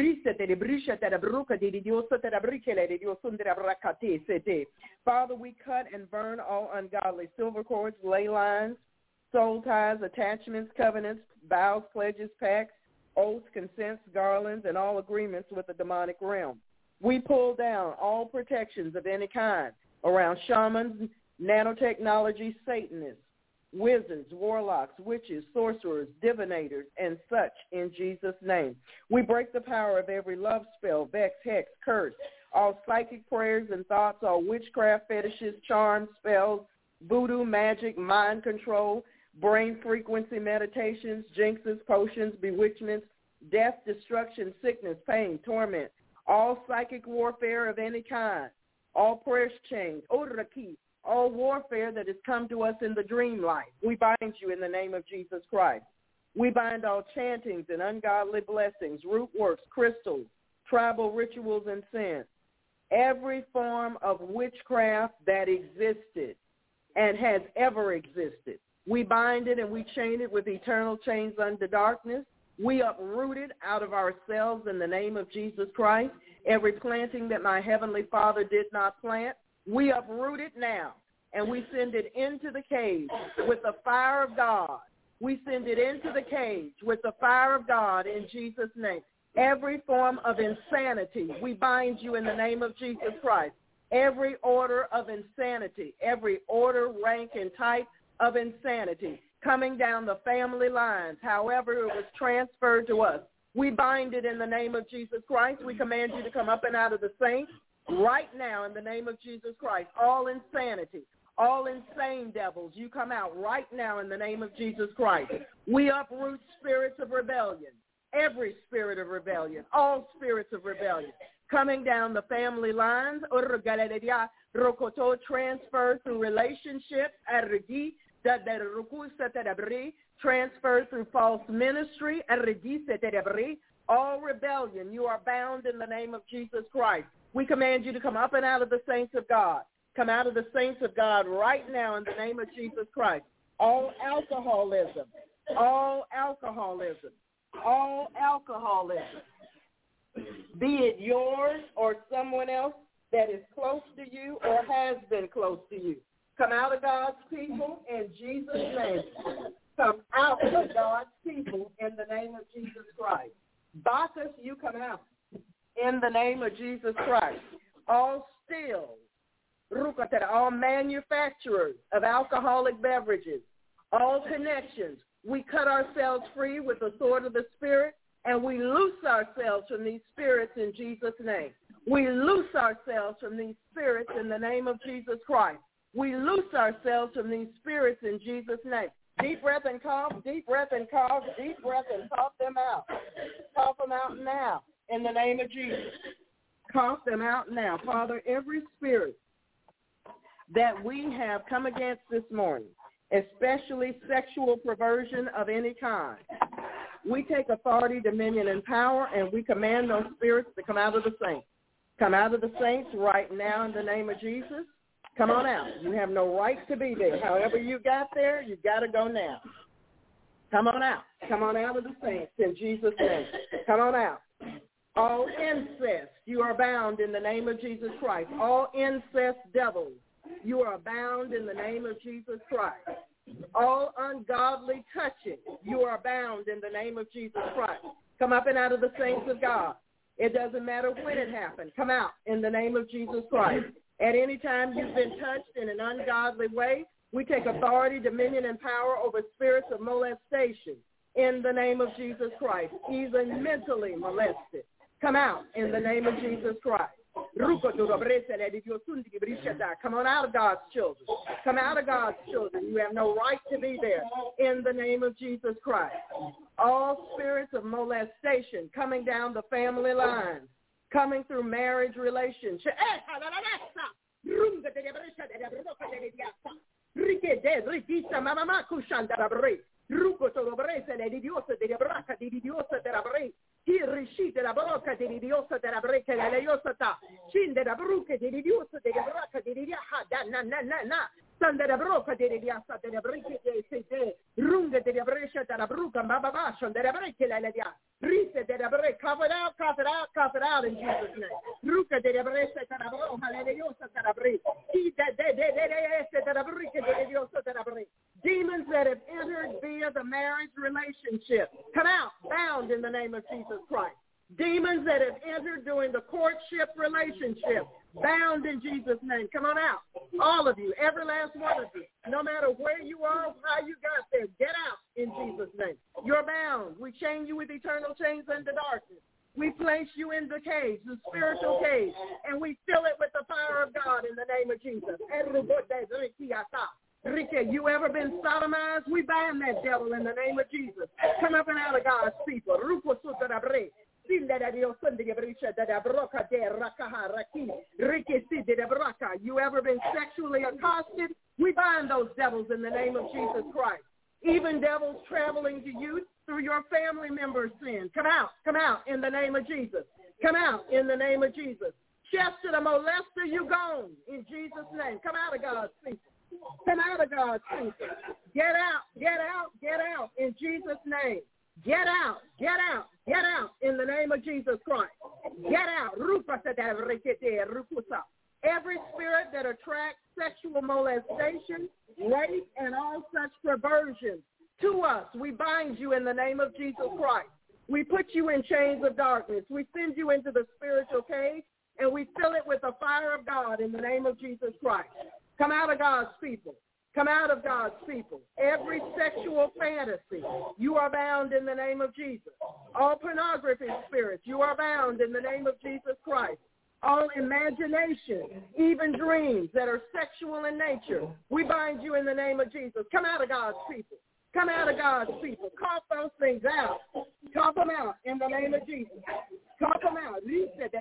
Father, we cut and burn all ungodly silver cords, ley lines, soul ties, attachments, covenants, vows, pledges, pacts, oaths, consents, garlands, and all agreements with the demonic realm. We pull down all protections of any kind around shamans, nanotechnology, Satanists, wizards, warlocks, witches, sorcerers, divinators, and such in Jesus' name. We break the power of every love spell, vex, hex, curse, all psychic prayers and thoughts, all witchcraft fetishes, charms, spells, voodoo, magic, mind control, brain frequency meditations, jinxes, potions, bewitchments, death, destruction, sickness, pain, torment, all psychic warfare of any kind, all prayer chains, oraki, all warfare that has come to us in the dream life. We bind you in the name of Jesus Christ. We bind all chantings and ungodly blessings, root works, crystals, tribal rituals, and sins. Every form of witchcraft that existed and has ever existed. We bind it and we chain it with eternal chains unto darkness. We uproot it out of ourselves in the name of Jesus Christ. Every planting that my heavenly Father did not plant, we uproot it now, and we send it into the cage with the fire of God. We send it into the cage with the fire of God in Jesus' name. Every form of insanity, we bind you in the name of Jesus Christ. Every order of insanity, every order, rank, and type of insanity coming down the family lines, however it was transferred to us, we bind it in the name of Jesus Christ. We command you to come up and out of the saints right now in the name of Jesus Christ. All insanity, all insane devils, you come out right now in the name of Jesus Christ. We uproot spirits of rebellion, every spirit of rebellion, all spirits of rebellion coming down the family lines, transferred through relationships, transferred through false ministry, all rebellion, you are bound in the name of Jesus Christ. We command you to come up and out of the saints of God. Come out of the saints of God right now in the name of Jesus Christ. All alcoholism, all alcoholism, all alcoholism, be it yours or someone else that is close to you or has been close to you. Come out of God's people in Jesus' name. Come out of God's people in the name of Jesus Christ. Bacchus, you come out in the name of Jesus Christ. All stills, all manufacturers of alcoholic beverages, all connections, we cut ourselves free with the sword of the Spirit, and we loose ourselves from these spirits in Jesus' name. We loose ourselves from these spirits in the name of Jesus Christ. We loose ourselves from these spirits in Jesus' name. Deep breath and cough, deep breath and cough, deep breath and cough them out. Cough them out now in the name of Jesus. Cough them out now. Father, every spirit that we have come against this morning, especially sexual perversion of any kind, we take authority, dominion, and power, and we command those spirits to come out of the saints. Come out of the saints right now in the name of Jesus. Come on out. You have no right to be there. However you got there, you got to go now. Come on out. Come on out of the saints in Jesus' name. Come on out. All incest, you are bound in the name of Jesus Christ. All incest devils, you are bound in the name of Jesus Christ. All ungodly touching, you are bound in the name of Jesus Christ. Come up and out of the saints of God. It doesn't matter when it happened. Come out in the name of Jesus Christ. At any time you've been touched in an ungodly way, we take authority, dominion, and power over spirits of molestation in the name of Jesus Christ, even mentally molested. Come out in the name of Jesus Christ. Come on out of God's children. Come out of God's children. You have no right to be there in the name of Jesus Christ. All spirits of molestation coming down the family line, coming through marriage relationships. Sandera broca de riassa de briche de sede runga de brescia da bruca baba sandera breche la dia rise de bre cover it out in Jesus name ruca de brescia da bro hallelujah da bre de da briche de diosa da bre. Demons that have entered via the marriage relationship, come out, bound in the name of Jesus Christ. Demons that have entered during the courtship relationship, bound in Jesus' name. Come on out. All of you, every last one of you, no matter where you are, how you got there, get out in Jesus' name. You're bound. We chain you with eternal chains unto darkness. We place you in the cage, the spiritual cage, and we fill it with the fire of God in the name of Jesus. You ever been sodomized? We bind that devil in the name of Jesus. Come up and out of God's people. You ever been sexually accosted? We bind those devils in the name of Jesus Christ. Even devils traveling to you through your family members' sin. Come out in the name of Jesus. Come out in the name of Jesus. Chester the molester, you gone in Jesus' name. Come out of God's people. Come out of God's people. Get out in Jesus' name. Get out in the name of Jesus Christ. Get out. Every spirit that attracts sexual molestation, rape, and all such perversion to us, we bind you in the name of Jesus Christ. We put you in chains of darkness. We send you into the spiritual cage, and we fill it with the fire of God in the name of Jesus Christ. Come out of God's people. Come out of God's people. Every sexual fantasy, you are bound in the name of Jesus. All pornography spirits, you are bound in the name of Jesus Christ. All imagination, even dreams that are sexual in nature, we bind you in the name of Jesus. Come out of God's people. Come out of God's people. Cough those things out. Cough them out in the name of Jesus. Cough them out. We send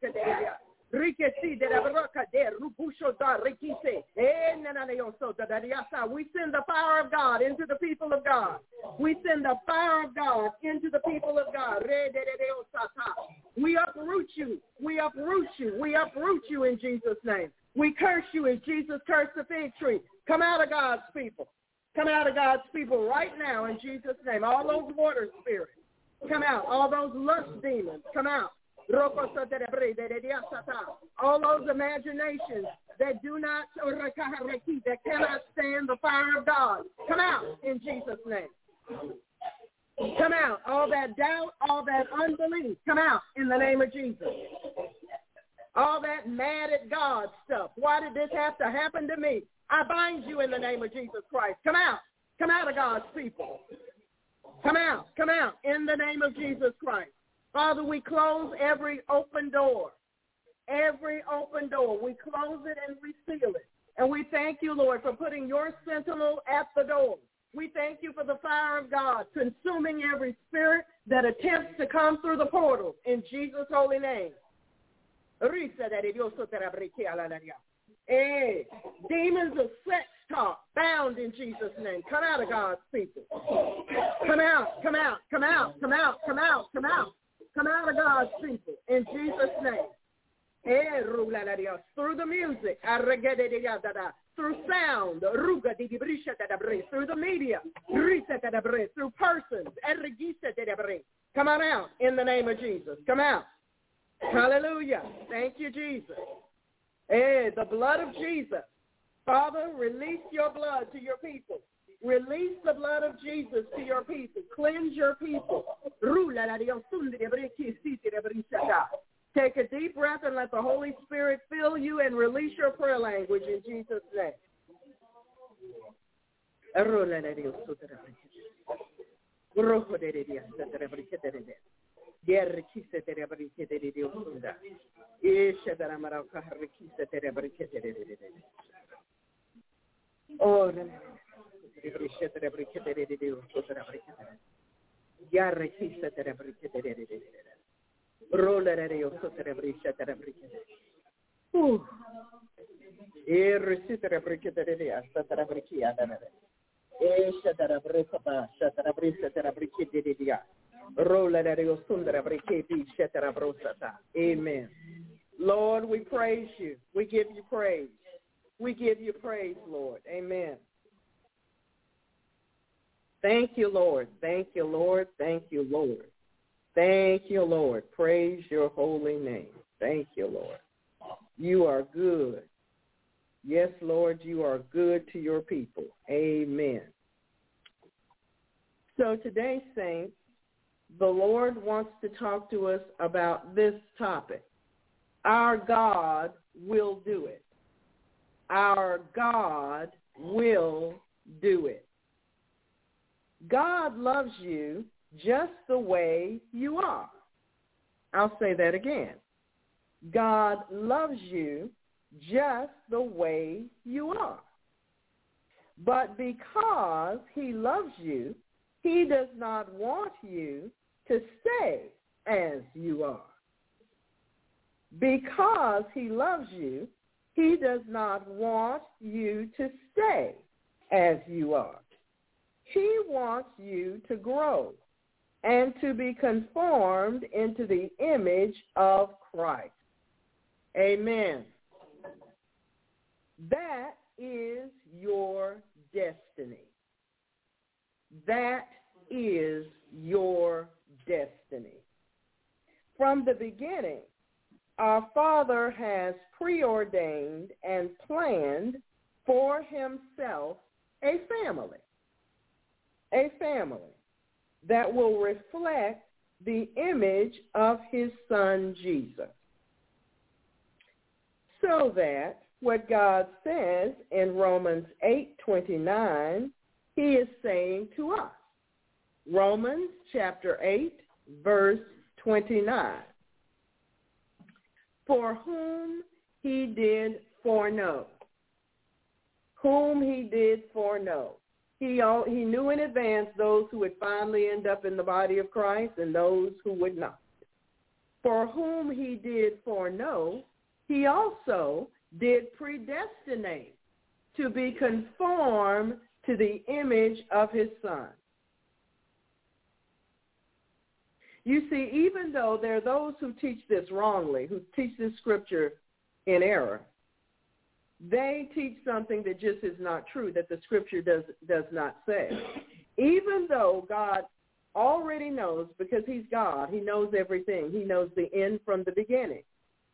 the fire of God into the people of God. We send the fire of God into the people of God. We uproot you. We uproot you. We uproot you in Jesus' name. We curse you as Jesus cursed the fig tree. Come out of God's people. Come out of God's people right now in Jesus' name. All those water spirits, come out. All those lust demons, come out. All those imaginations that do not, that cannot stand the fire of God, come out in Jesus' name. Come out. All that doubt, all that unbelief, come out in the name of Jesus. All that mad at God stuff. Why did this have to happen to me? I bind you in the name of Jesus Christ. Come out. Come out of God's people. Come out. Come out in the name of Jesus Christ. Father, we close every open door. Every open door. We close it and we seal it. And we thank you, Lord, for putting your sentinel at the door. We thank you for the fire of God consuming every spirit that attempts to come through the portal in Jesus' holy name. Demons of sex talk bound in Jesus' name. Come out of God's people. Come out, come out, come out, come out, come out, come out. Come out of God's people in Jesus' name. Through the music, through sound, through the media, through persons. Come on out in the name of Jesus. Come out. Hallelujah. Thank you, Jesus. The blood of Jesus. Father, release your blood to your people. Release the blood of Jesus to your people. Cleanse your people. Take a deep breath and let the Holy Spirit fill you and release your prayer language in Jesus' name. Amen. Lord, we praise you. We give you praise. We give you praise, Lord. Amen. Thank you, Lord. Thank you, Lord. Thank you, Lord. Thank you, Lord. Praise your holy name. Thank you, Lord. You are good. Yes, Lord, you are good to your people. Amen. So today, saints, the Lord wants to talk to us about this topic. Our God will do it. Our God will do it. God loves you just the way you are. I'll say that again. God loves you just the way you are. But because he loves you, he does not want you to stay as you are. Because he loves you, he does not want you to stay as you are. He wants you to grow and to be conformed into the image of Christ. Amen. That is your destiny. That is your destiny. From the beginning, our Father has preordained and planned for himself a family that will reflect the image of his Son, Jesus. So that what God says in Romans 8:29, he is saying to us. Romans chapter 8, verse 29. For whom he did foreknow. Whom he did foreknow. He knew in advance those who would finally end up in the body of Christ and those who would not. For whom he did foreknow, he also did predestinate to be conformed to the image of his Son. You see, even though there are those who teach this wrongly, who teach this scripture in error, they teach something that just is not true, that the scripture does not say. Even though God already knows, because he's God, he knows everything. He knows the end from the beginning.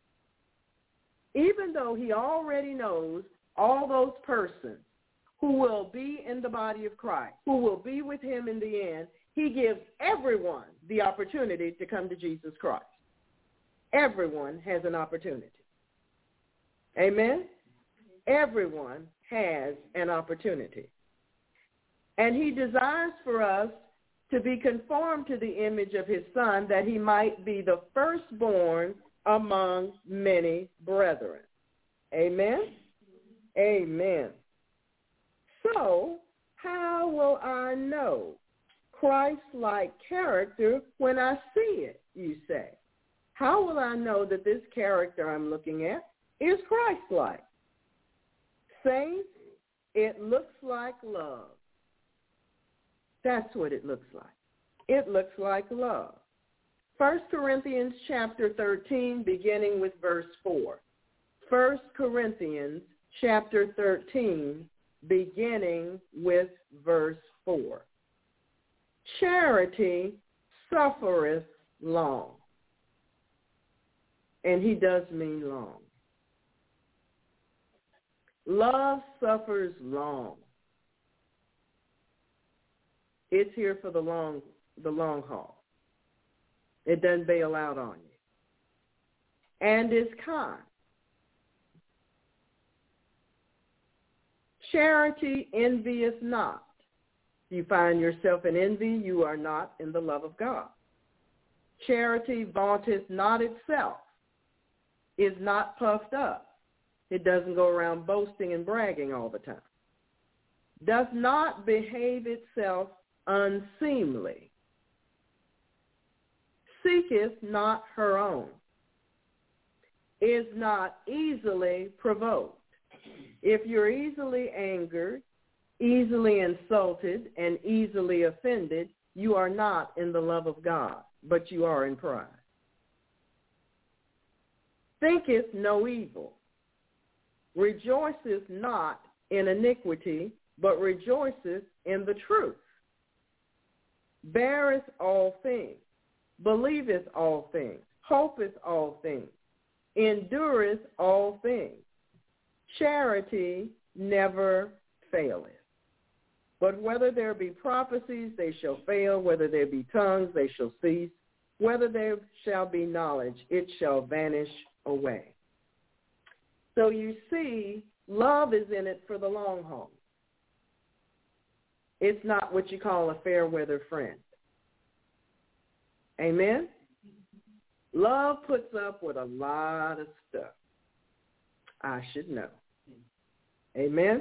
Even though he already knows all those persons who will be in the body of Christ, who will be with him in the end, he gives everyone the opportunity to come to Jesus Christ. Everyone has an opportunity. Amen? Everyone has an opportunity. And he desires for us to be conformed to the image of his Son, that he might be the firstborn among many brethren. Amen? Amen. So, how will I know Christ-like character when I see it, you say? How will I know that this character I'm looking at is Christ-like? Saints, it looks like love. That's what it looks like. It looks like love. 1 Corinthians chapter 13, beginning with verse 4. 1 Corinthians chapter 13, beginning with verse 4. Charity suffereth long. And he does mean long. Love suffers long. It's here for the long haul. It doesn't bail out on you. And is kind. Charity envieth not. If you find yourself in envy, you are not in the love of God. Charity vaunteth not itself, is not puffed up. It doesn't go around boasting and bragging all the time. Does not behave itself unseemly. Seeketh not her own. Is not easily provoked. If you're easily angered, easily insulted, and easily offended, you are not in the love of God, but you are in pride. Thinketh no evil. Rejoiceth not in iniquity, but rejoiceth in the truth. Beareth all things, believeth all things, hopeth all things, endureth all things. Charity never faileth. But whether there be prophecies, they shall fail. Whether there be tongues, they shall cease. Whether there shall be knowledge, it shall vanish away. So you see, love is in it for the long haul. It's not what you call a fair weather friend. Amen? Love puts up with a lot of stuff. I should know. Amen?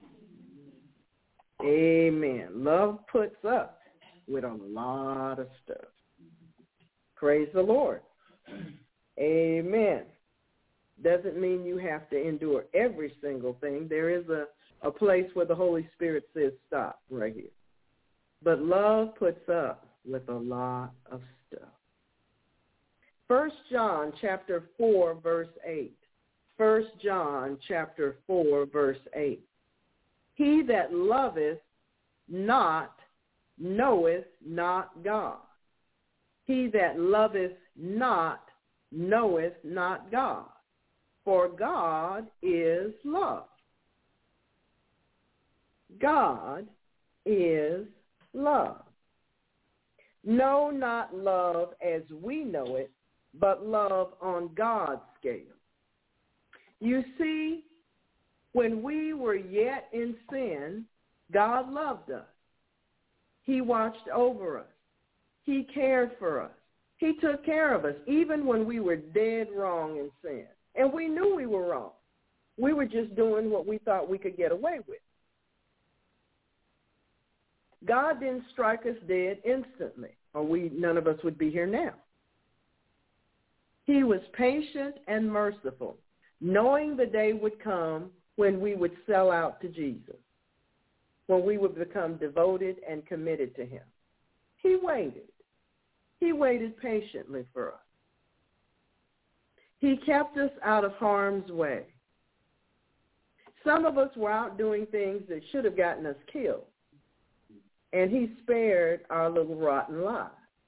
Amen. Love puts up with a lot of stuff. Praise the Lord. Amen. Doesn't mean you have to endure every single thing. There is a place where the Holy Spirit says stop right here. But love puts up with a lot of stuff. 1 John chapter 4, verse 8. 1 John chapter 4, verse 8. He that loveth not knoweth not God. He that loveth not knoweth not God. For God is love. God is love. Know not love as we know it, but love on God's scale. You see, when we were yet in sin, God loved us. He watched over us. He cared for us. He took care of us, even when we were dead wrong in sin. And we knew we were wrong. We were just doing what we thought we could get away with. God didn't strike us dead instantly, or none of us would be here now. He was patient and merciful, knowing the day would come when we would sell out to Jesus, when we would become devoted and committed to him. He waited. He waited patiently for us. He kept us out of harm's way. Some of us were out doing things that should have gotten us killed. and he spared our little rotten lives.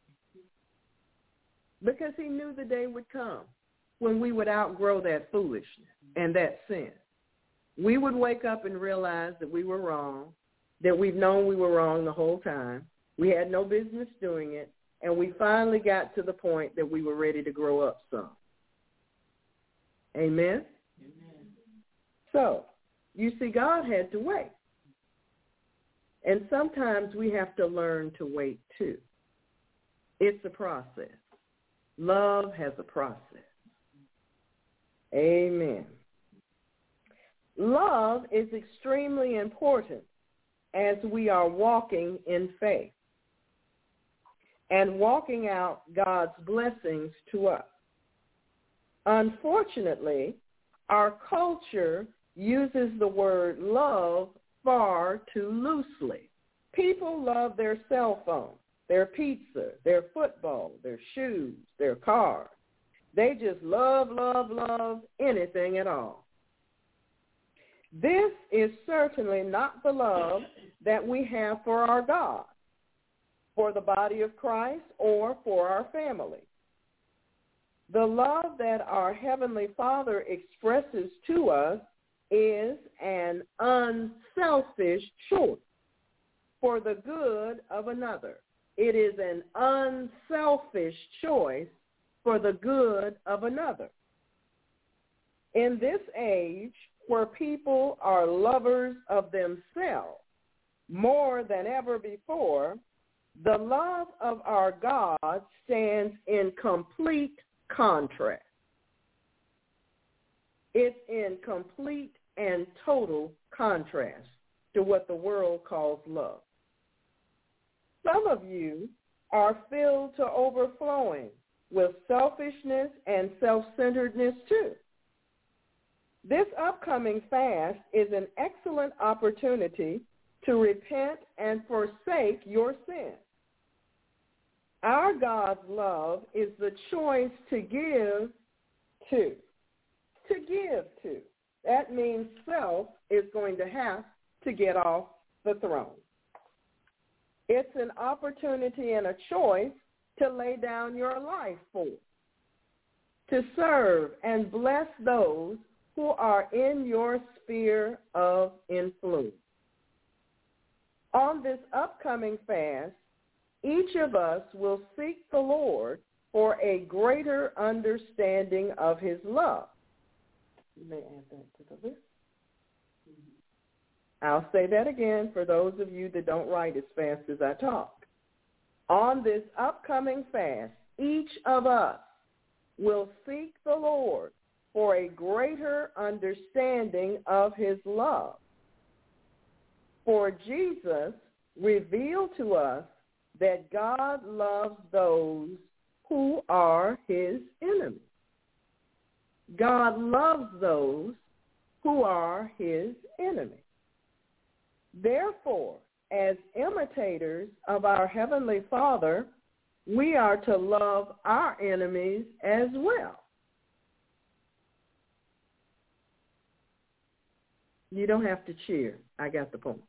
Because he knew the day would come when we would outgrow that foolishness and that sin. We would wake up and realize that we were wrong, that we've known we were wrong the whole time. We had no business doing it, and we finally got to the point that we were ready to grow up some. Amen? Amen. So, you see, God had to wait. And sometimes we have to learn to wait too. It's a process. Love has a process. Amen. Love is extremely important as we are walking in faith and walking out God's blessings to us. Unfortunately, our culture uses the word love far too loosely. People love their cell phone, their pizza, their football, their shoes, their cars. They just love anything at all. This is certainly not the love that we have for our God, for the body of Christ, or for our family. The love that our Heavenly Father expresses to us is an unselfish choice for the good of another. It is an unselfish choice for the good of another. In this age, where people are lovers of themselves more than ever before, the love of our God stands in complete contrast. It's in complete and total contrast to what the world calls love. Some of you are filled to overflowing with selfishness and self-centeredness too. This upcoming fast is an excellent opportunity to repent and forsake your sin. Our God's love is the choice to give to. To give to. That means self is going to have to get off the throne. It's an opportunity and a choice to lay down your life for, to serve and bless those who are in your sphere of influence. On this upcoming fast, each of us will seek the Lord for a greater understanding of his love. You may add that to the list. I'll say that again for those of you that don't write as fast as I talk. On this upcoming fast, each of us will seek the Lord for a greater understanding of his love. For Jesus revealed to us that God loves those who are his enemies. God loves those who are his enemies. Therefore, as imitators of our Heavenly Father, we are to love our enemies as well. You don't have to cheer. I got the point.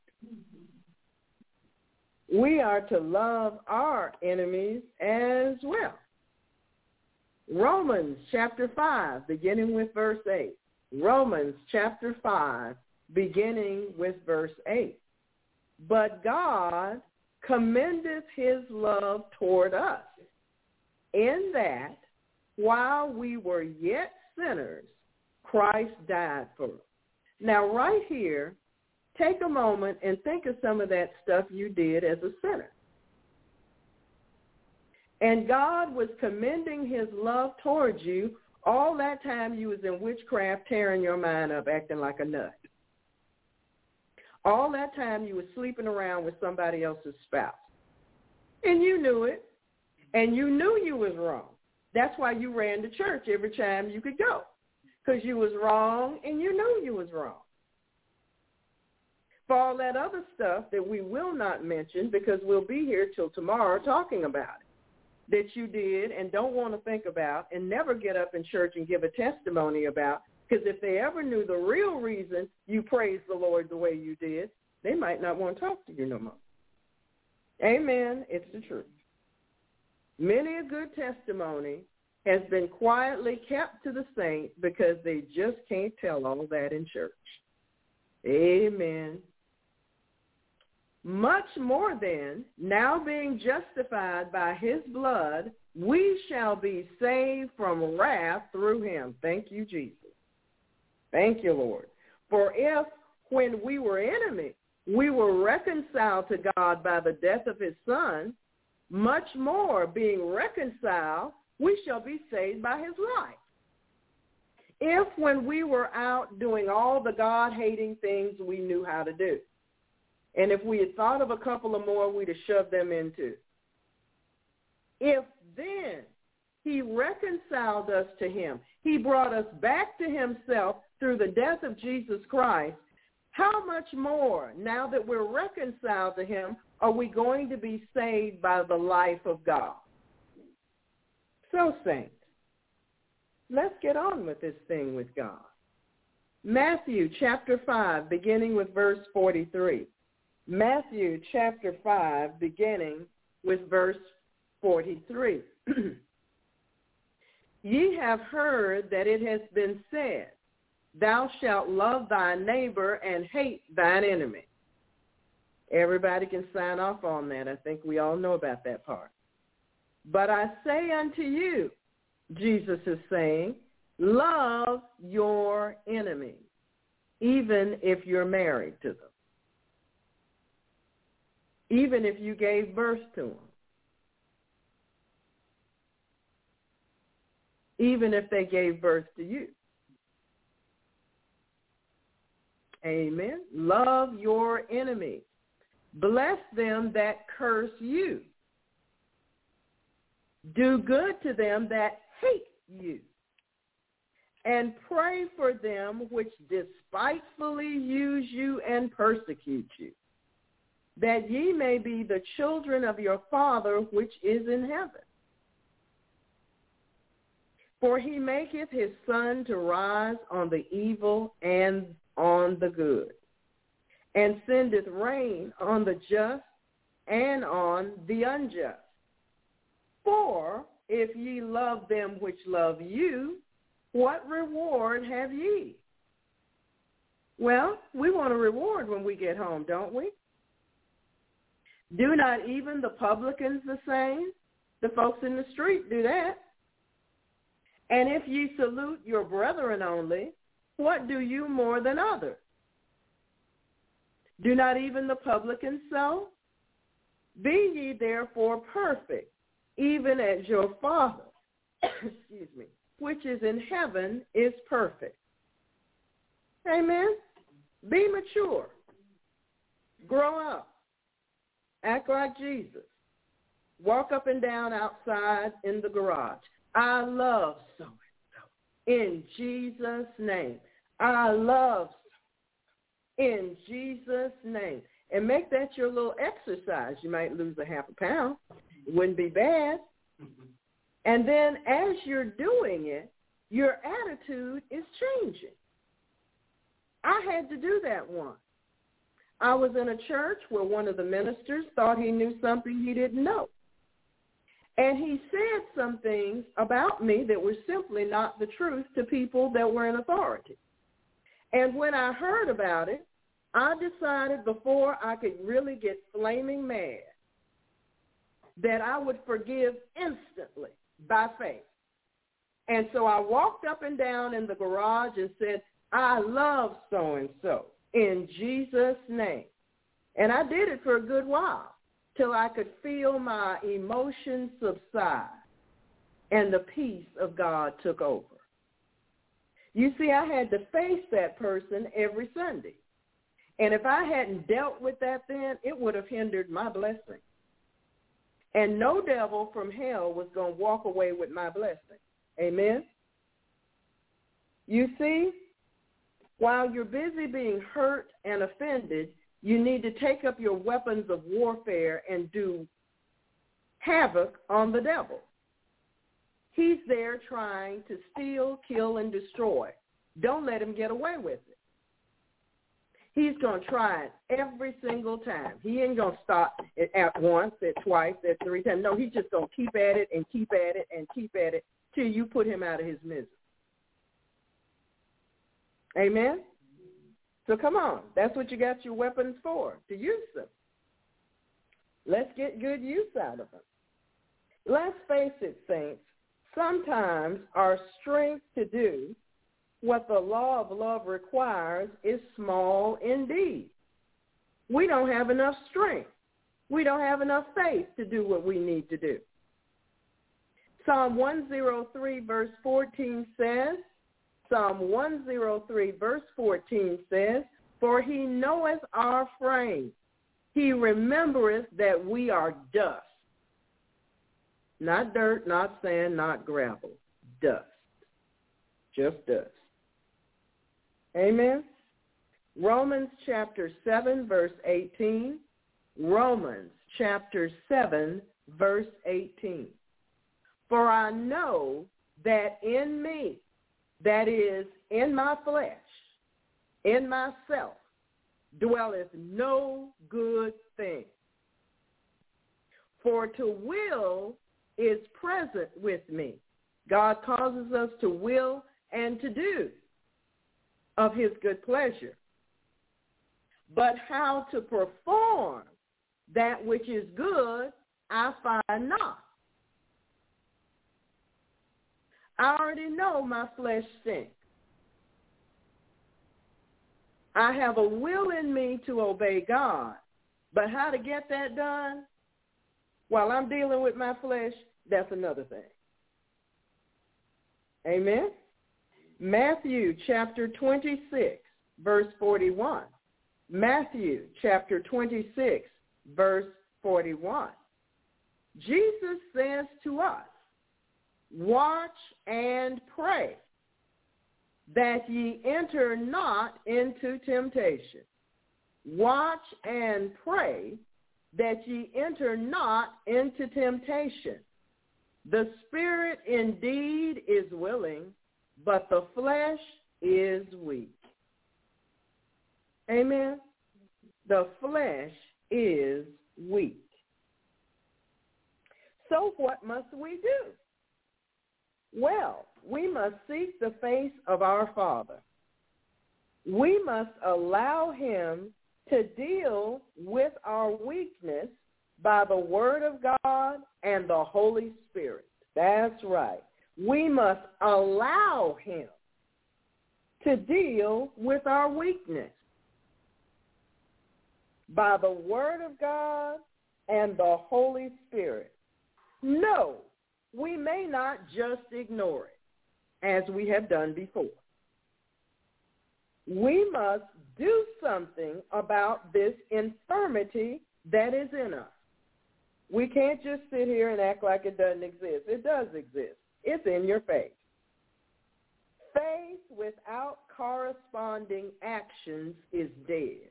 We are to love our enemies as well. Romans chapter 5, beginning with verse 8. Romans chapter 5, beginning with verse 8. But God commendeth his love toward us, in that while we were yet sinners, Christ died for us. Now, right here, take a moment and think of some of that stuff you did as a sinner. And God was commending his love towards you all that time you was in witchcraft, tearing your mind up, acting like a nut. All that time you was sleeping around with somebody else's spouse. And you knew it. And you knew you was wrong. That's why you ran to church every time you could go. Because you was wrong and you knew you was wrong. For all that other stuff that we will not mention, because we'll be here till tomorrow talking about it, that you did and don't want to think about and never get up in church and give a testimony about, because if they ever knew the real reason you praised the Lord the way you did, they might not want to talk to you no more. Amen. It's the truth. Many a good testimony has been quietly kept to the saints because they just can't tell all that in church. Amen. Much more then, now being justified by his blood, we shall be saved from wrath through him. Thank you, Jesus. Thank you, Lord. For if, when we were enemies, we were reconciled to God by the death of his Son, much more, being reconciled, we shall be saved by his life. If, when we were out doing all the God-hating things we knew how to do, and if we had thought of a couple of more, we'd have shoved them in too. If then he reconciled us to him, he brought us back to himself through the death of Jesus Christ, how much more, now that we're reconciled to him, are we going to be saved by the life of God? So, saints, let's get on with this thing with God. Matthew chapter 5, beginning with verse 43. Matthew chapter 5, beginning with verse 43. Ye have heard that it has been said, thou shalt love thy neighbor and hate thine enemy. Everybody can sign off on that. I think we all know about that part. But I say unto you, Jesus is saying, love your enemies, even if you're married to them, even if you gave birth to them, even if they gave birth to you. Amen. Love your enemies. Bless them that curse you. Do good to them that hate you. And pray for them which despitefully use you and persecute you, that ye may be the children of your Father which is in heaven. For he maketh his sun to rise on the evil and on the good, and sendeth rain on the just and on the unjust. For if ye love them which love you, what reward have ye? Well, we want a reward when we get home, don't we? Do not even the publicans the same? The folks in the street do that. And if ye salute your brethren only, what do you more than others? Do not even the publicans so? Be ye therefore perfect, even as your Father, excuse me, which is in heaven is perfect. Amen? Be mature. Grow up. Act like Jesus. Walk up and down outside in the garage. I love so-and-so. In Jesus' name. I love so-and-so. In Jesus' name. And make that your little exercise. You might lose a half a pound. It wouldn't be bad. And then as you're doing it, your attitude is changing. I had to do that once. I was in a church where one of the ministers thought he knew something he didn't know. And he said some things about me that were simply not the truth to people that were in authority. And when I heard about it, I decided before I could really get flaming mad that I would forgive instantly by faith. And so I walked up and down in the garage and said, I love so-and-so in Jesus' name. And I did it for a good while till I could feel my emotions subside and the peace of God took over. You see, I had to face that person every Sunday. And if I hadn't dealt with that then, it would have hindered my blessing. And no devil from hell was going to walk away with my blessing. Amen? You see, while you're busy being hurt and offended, you need to take up your weapons of warfare and do havoc on the devil. He's there trying to steal, kill, and destroy. Don't let him get away with it. He's going to try it every single time. He ain't going to stop at once, at twice, at 3 times. No, he's just going to keep at it and keep at it and keep at it till you put him out of his misery. Amen? So come on. That's what you got your weapons for, to use them. Let's get good use out of them. Let's face it, saints. Sometimes our strength to do what the law of love requires is small indeed. We don't have enough strength. We don't have enough faith to do what we need to do. Psalm 103 verse 14 says, Psalm 103 verse 14 says, for he knoweth our frame. He remembereth that we are dust. Not dirt, not sand, not gravel. Dust. Just dust. Amen? Romans chapter 7, verse 18. Romans chapter 7, verse 18. For I know that in me, that is, in my flesh, in myself, dwelleth no good thing. For to will is present with me. God causes us to will and to do of his good pleasure. But how to perform that which is good, I find not. I already know my flesh stinks. I have a will in me to obey God, but how to get that done while I'm dealing with my flesh, that's another thing. Amen? Matthew chapter 26, verse 41. Matthew chapter 26, verse 41. Jesus says to us, watch and pray that ye enter not into temptation. Watch and pray that ye enter not into temptation. The spirit indeed is willing, but the flesh is weak. Amen? The flesh is weak. So what must we do? Well, we must seek the face of our Father. We must allow him to deal with our weakness by the Word of God and the Holy Spirit. That's right. We must allow him to deal with our weakness by the Word of God and the Holy Spirit. No, we may not just ignore it, as we have done before. We must do something about this infirmity that is in us. We can't just sit here and act like it doesn't exist. It does exist. It's in your face. Faith without corresponding actions is dead.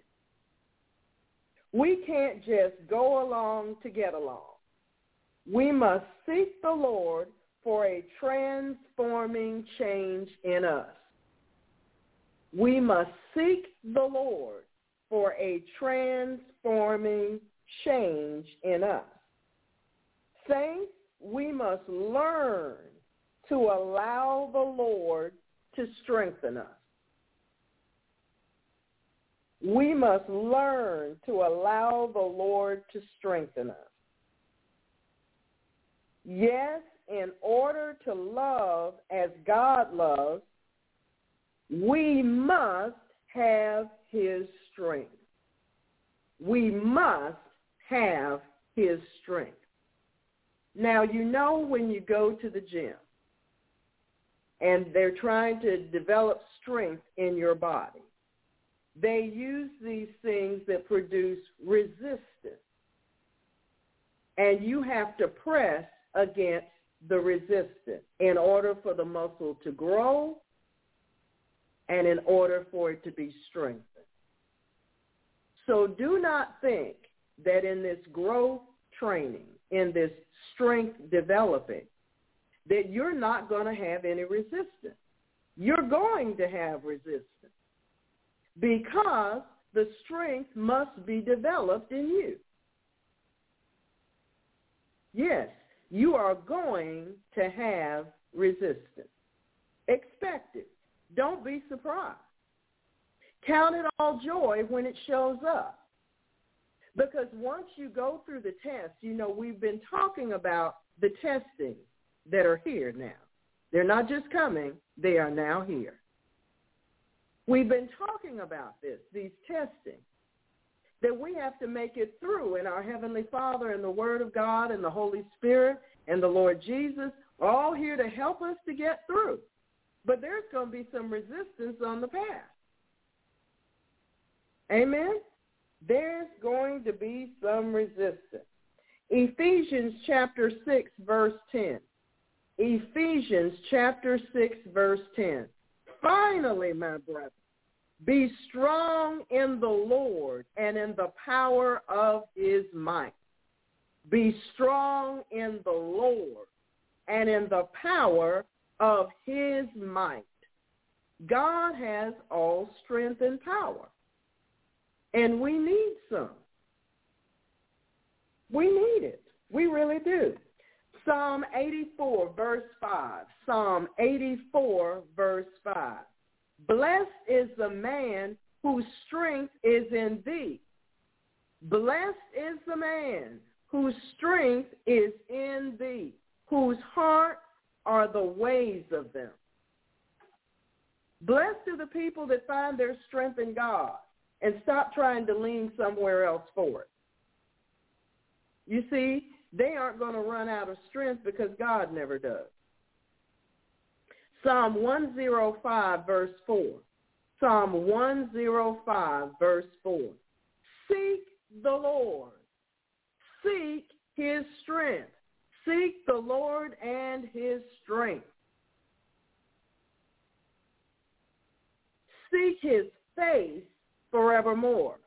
We can't just go along to get along. We must seek the Lord for a transforming change in us. We must seek the Lord for a transforming change in us. Saints, we must learn to allow the Lord to strengthen us. We must learn to allow the Lord to strengthen us. Yes, in order to love as God loves, we must have his strength. We must have his strength. Now, you know when you go to the gym and they're trying to develop strength in your body, they use these things that produce resistance. And you have to press against the resistance in order for the muscle to grow and in order for it to be strengthened. So do not think that in this growth training, in this strength developing, that you're not going to have any resistance. You're going to have resistance because the strength must be developed in you. Yes, you are going to have resistance. Expect it. Don't be surprised. Count it all joy when it shows up. Because once you go through the test, we've been talking about the testing that are here now. They're not just coming, they are now here. We've been talking about these testing, that we have to make it through, and our Heavenly Father and the Word of God and the Holy Spirit and the Lord Jesus are all here to help us to get through. But there's going to be some resistance on the path. Amen? There's going to be some resistance. Ephesians chapter 6, verse 10. Ephesians chapter 6, verse 10. Finally, my brethren, be strong in the Lord and in the power of his might. Be strong in the Lord and in the power of his might. God has all strength and power, and we need some. We need it. We really do. Psalm 84, verse 5. Psalm 84, verse 5. Blessed is the man whose strength is in thee. Blessed is the man whose strength is in thee, whose heart are the ways of them. Blessed are the people that find their strength in God and stop trying to lean somewhere else for it. You see, they aren't going to run out of strength because God never does. Psalm 105, verse 4. Psalm 105, verse 4. Seek the Lord. Seek his strength. Seek the Lord and his strength. Seek his face forevermore.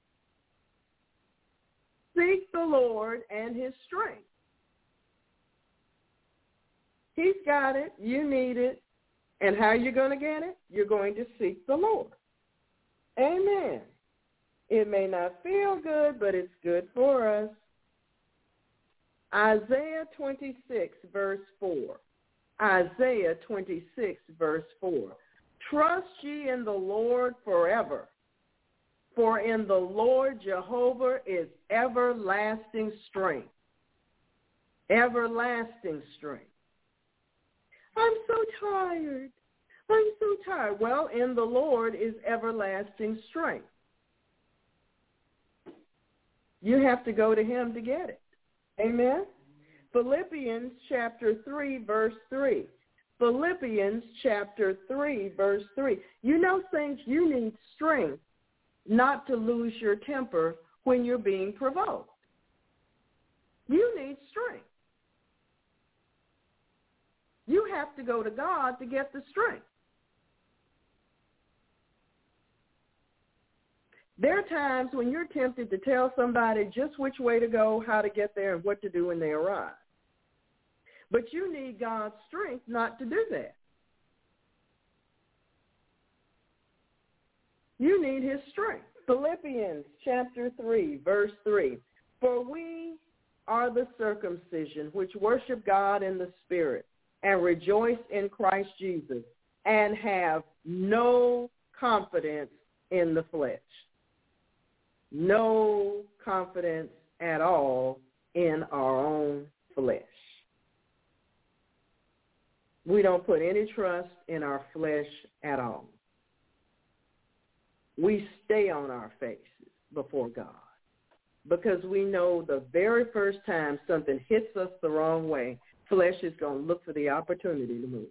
Seek the Lord and his strength. He's got it. You need it. And how you're going to get it? You're going to seek the Lord. Amen. It may not feel good, but it's good for us. Isaiah 26, verse 4. Isaiah 26, verse 4. Trust ye in the Lord forever, for in the Lord Jehovah is everlasting strength. Everlasting strength. I'm so tired. I'm so tired. Well, in the Lord is everlasting strength. You have to go to him to get it. Amen? Philippians chapter 3, verse 3. Philippians chapter 3, verse 3. Saints, you need strength not to lose your temper when you're being provoked. You need strength. You have to go to God to get the strength. There are times when you're tempted to tell somebody just which way to go, how to get there, and what to do when they arrive. But you need God's strength not to do that. You need his strength. Philippians chapter 3, verse 3. For we are the circumcision which worship God in the Spirit and rejoice in Christ Jesus and have no confidence in the flesh. No confidence at all in our own flesh. We don't put any trust in our flesh at all. We stay on our faces before God because we know the very first time something hits us the wrong way, flesh is going to look for the opportunity to move.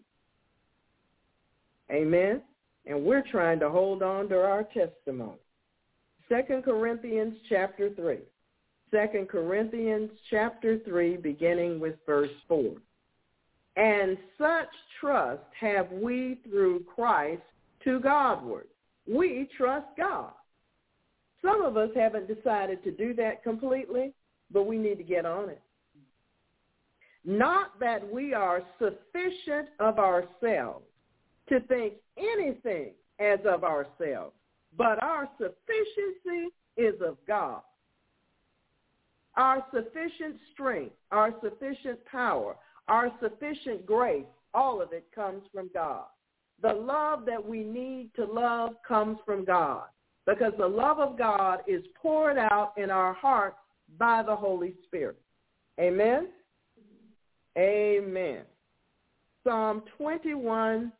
Amen? And we're trying to hold on to our testimony. 2 Corinthians chapter 3. 2 Corinthians chapter 3, beginning with verse 4. And such trust have we through Christ to Godward. We trust God. Some of us haven't decided to do that completely, but we need to get on it. Not that we are sufficient of ourselves to think anything as of ourselves, but our sufficiency is of God. Our sufficient strength, our sufficient power, our sufficient grace, all of it comes from God. The love that we need to love comes from God, because the love of God is poured out in our hearts by the Holy Spirit. Amen? Amen. Psalm 27,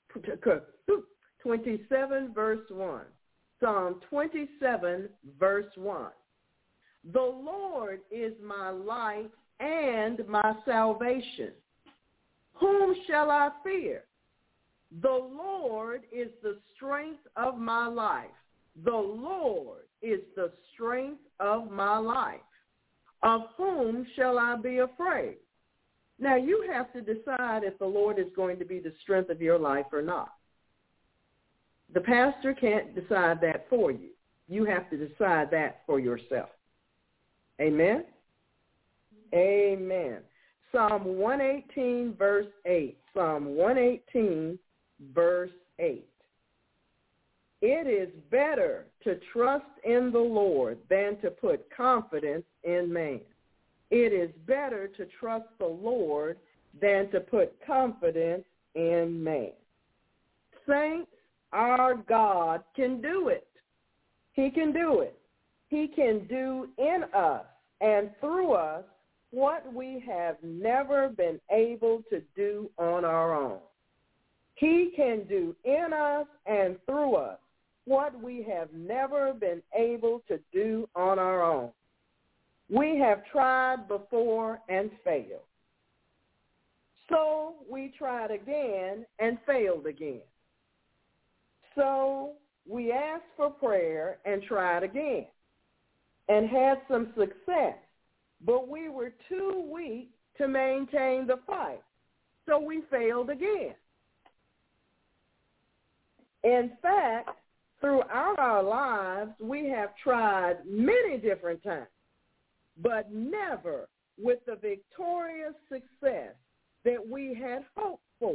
verse 1. Psalm 27, verse 1. The Lord is my light and my salvation. Whom shall I fear? The Lord is the strength of my life. The Lord is the strength of my life. Of whom shall I be afraid? Now, you have to decide if the Lord is going to be the strength of your life or not. The pastor can't decide that for you. You have to decide that for yourself. Amen? Amen. Psalm 118, verse 8. Psalm 118, verse 8. It is better to trust in the Lord than to put confidence in man. It is better to trust the Lord than to put confidence in man. Saints, our God can do it. He can do it. He can do in us and through us what we have never been able to do on our own. He can do in us and through us what we have never been able to do on our own. We have tried before and failed. So we tried again and failed again. So we asked for prayer and tried again and had some success, but we were too weak to maintain the fight. So we failed again. In fact, throughout our lives, we have tried many different times, but never with the victorious success that we had hoped for.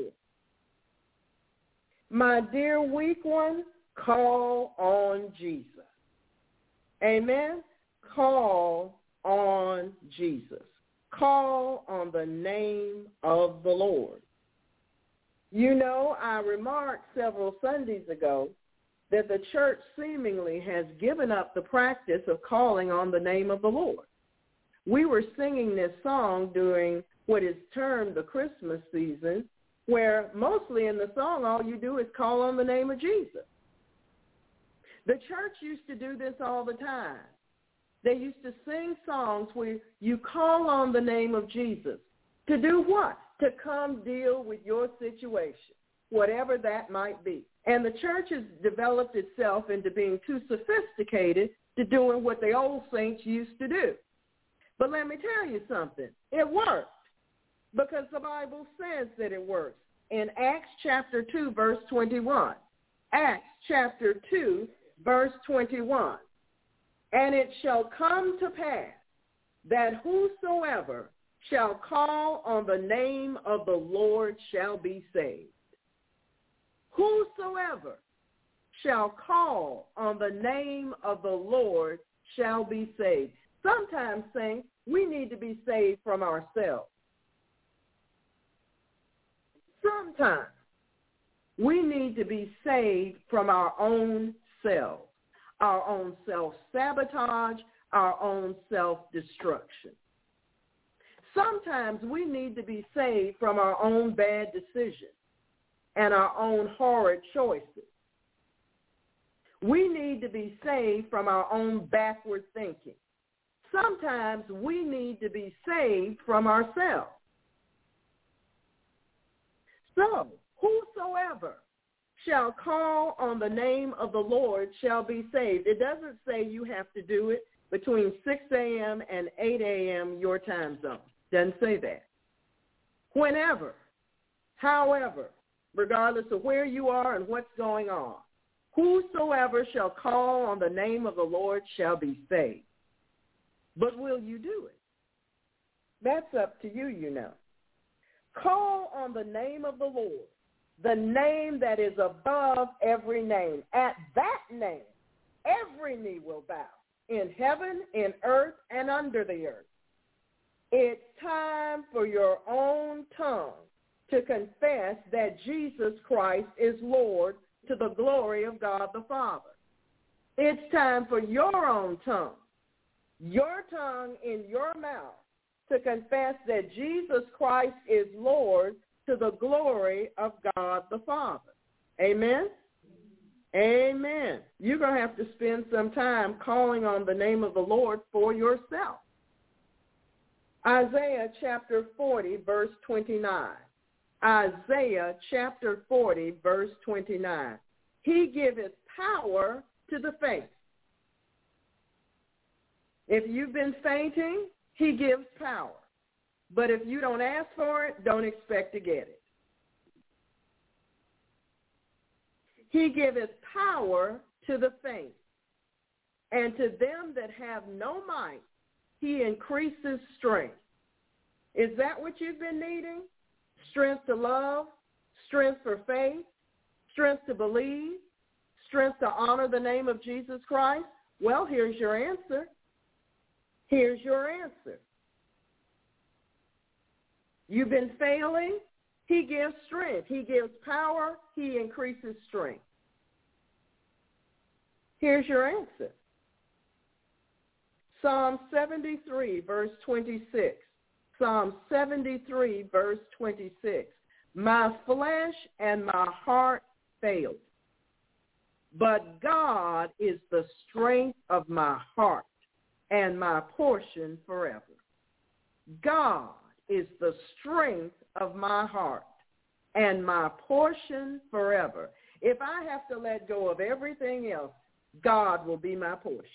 My dear weak one, call on Jesus. Amen? Call on Jesus. Call on the name of the Lord. You know, I remarked several Sundays ago that the church seemingly has given up the practice of calling on the name of the Lord. We were singing this song during what is termed the Christmas season, where mostly in the song all you do is call on the name of Jesus. The church used to do this all the time. They used to sing songs where you call on the name of Jesus. To do what? To come deal with your situation, whatever that might be. And the church has developed itself into being too sophisticated to doing what the old saints used to do. But let me tell you something. It worked because the Bible says that it works. In Acts chapter 2, verse 21. Acts chapter 2, verse 21. And it shall come to pass that whosoever shall call on the name of the Lord shall be saved. Whosoever shall call on the name of the Lord shall be saved. Sometimes, saints, we need to be saved from ourselves. Sometimes we need to be saved from our own selves, our own self-sabotage, our own self-destruction. Sometimes we need to be saved from our own bad decisions and our own horrid choices. We need to be saved from our own backward thinking. Sometimes we need to be saved from ourselves. So, whosoever shall call on the name of the Lord shall be saved. It doesn't say you have to do it between 6 a.m. and 8 a.m. your time zone. Doesn't say that. Whenever, however, regardless of where you are and what's going on, whosoever shall call on the name of the Lord shall be saved. But will you do it? That's up to you, you know. Call on the name of the Lord, the name that is above every name. At that name, every knee will bow in heaven, in earth, and under the earth. It's time for your own tongue to confess that Jesus Christ is Lord to the glory of God the Father. It's time for your own tongue in your mouth, to confess that Jesus Christ is Lord to the glory of God the Father. Amen? Amen. You're going to have to spend some time calling on the name of the Lord for yourself. Isaiah chapter 40, verse 29. Isaiah chapter 40, verse 29. He giveth power to the faint. If you've been fainting, he gives power. But if you don't ask for it, don't expect to get it. He giveth power to the faint, and to them that have no might, he increases strength. Is that what you've been needing? Strength to love, strength for faith, strength to believe, strength to honor the name of Jesus Christ? Well, here's your answer. Here's your answer. You've been failing. He gives strength. He gives power. He increases strength. Here's your answer. Psalm 73, verse 26. Psalm 73, verse 26. My flesh and my heart failed, but God is the strength of my heart and my portion forever. God is the strength of my heart and my portion forever. If I have to let go of everything else, God will be my portion.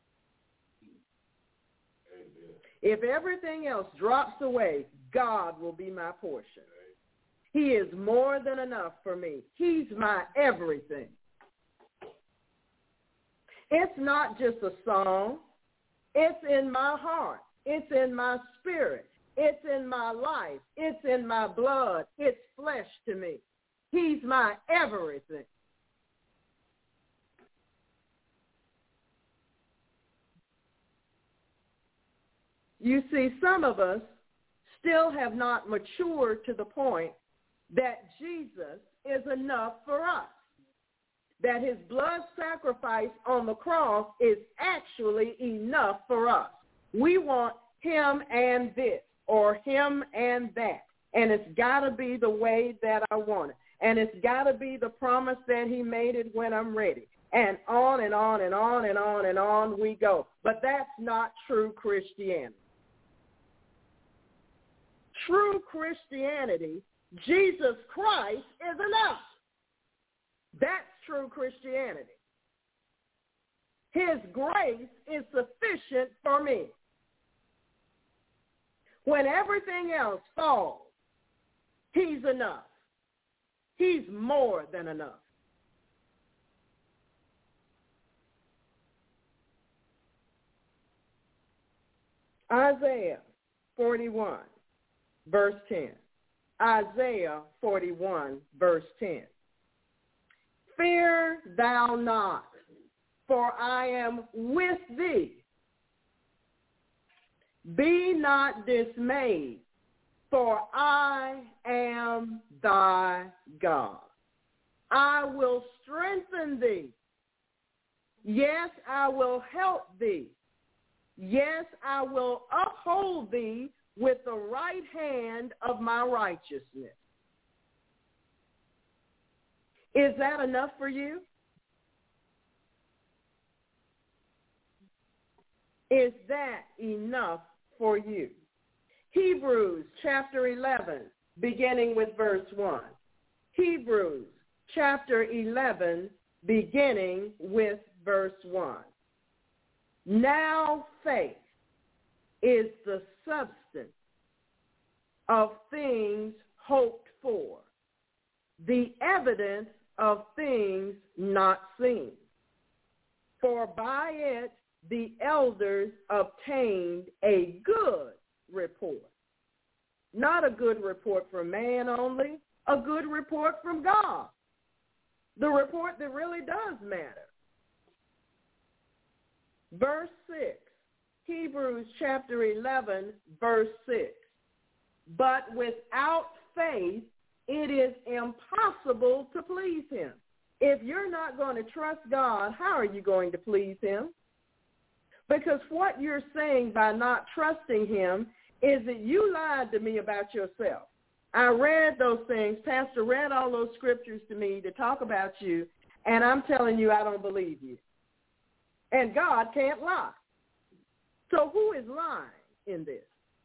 Amen. If everything else drops away, God will be my portion. He is more than enough for me. He's my everything. It's not just a song. It's in my heart. It's in my spirit. It's in my life. It's in my blood. It's flesh to me. He's my everything. You see, some of us still have not matured to the point that Jesus is enough for us, that his blood sacrifice on the cross is actually enough for us. We want him and this, or him and that, and it's got to be the way that I want it, and it's got to be the promise that he made it when I'm ready, and on and on and on and on and on we go. But that's not true Christianity. True Christianity, Jesus Christ is enough. That's true Christianity. His grace is sufficient for me. When everything else falls, he's enough. He's more than enough. Isaiah 41, verse 10. Isaiah 41, verse 10. Fear thou not, for I am with thee. Be not dismayed, for I am thy God. I will strengthen thee. Yes, I will help thee. Yes, I will uphold thee with the right hand of my righteousness. Is that enough for you? Is that enough for you? Hebrews chapter 11, beginning with verse 1. Hebrews chapter 11, beginning with verse 1. Now faith is the substance of things hoped for, the evidence of things not seen. For by it the elders obtained a good report. Not a good report from man only, a good report from God. The report that really does matter. Verse 6, Hebrews chapter 11, verse 6. But without faith, it is impossible to please him. If you're not going to trust God, how are you going to please him? Because what you're saying by not trusting him is that you lied to me about yourself. I read those things. Pastor read all those scriptures to me to talk about you, and I'm telling you I don't believe you. And God can't lie. So who is lying in this?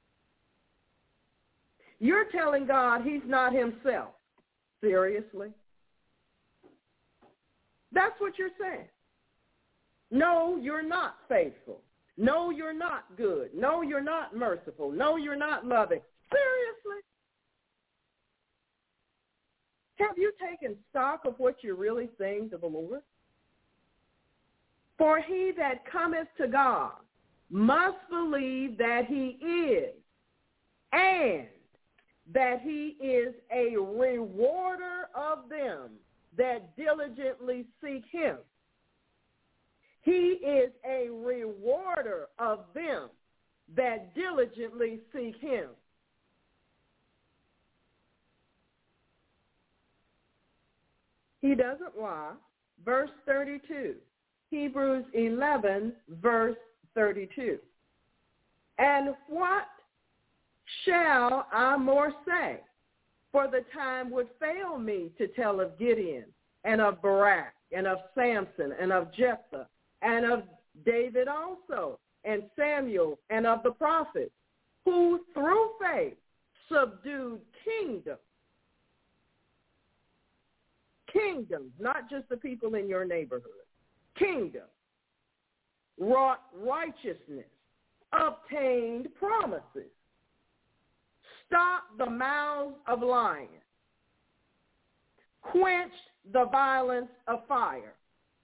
You're telling God he's not himself. Seriously? That's what you're saying. No, you're not faithful. No, you're not good. No, you're not merciful. No, you're not loving. Seriously? Have you taken stock of what you're really saying to the Lord? For he that cometh to God must believe that he is, and that he is a rewarder of them that diligently seek him. He is a rewarder of them that diligently seek him. He doesn't lie. Verse 32, Hebrews 11, verse 32. And what shall I more say? For the time would fail me to tell of Gideon and of Barak and of Samson and of Jephthah and of David also and Samuel and of the prophets, who through faith subdued kingdoms. Kingdoms, not just the people in your neighborhood. Kingdoms, wrought righteousness, obtained promises, stopped the mouths of lions, quenched the violence of fire,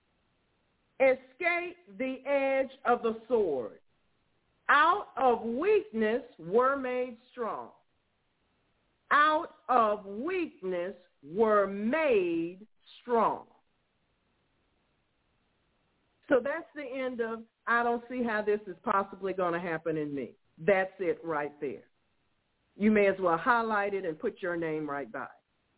escaped the edge of the sword, out of weakness were made strong. Out of weakness were made strong. So that's the end of, I don't see how this is possibly going to happen in me. That's it right there. You may as well highlight it and put your name right by it.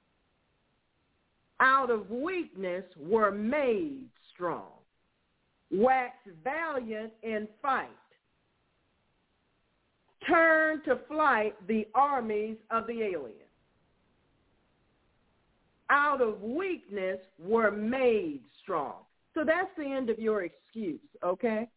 Out of weakness were made strong. Wax valiant in fight. Turn to flight the armies of the aliens. Out of weakness were made strong. So that's the end of your excuse, okay?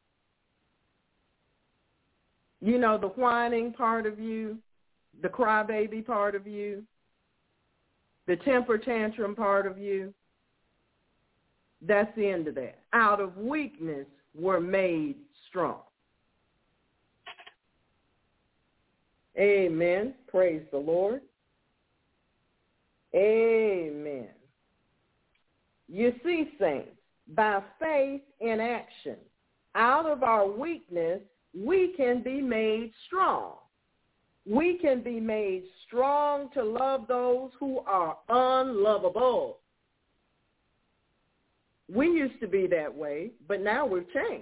You know, the whining part of you, the crybaby part of you, the temper tantrum part of you, that's the end of that. Out of weakness were made strong. Amen. Praise the Lord. Amen. You see, saints, by faith in action, out of our weakness, we can be made strong. We can be made strong to love those who are unlovable. We used to be that way, but now we've changed.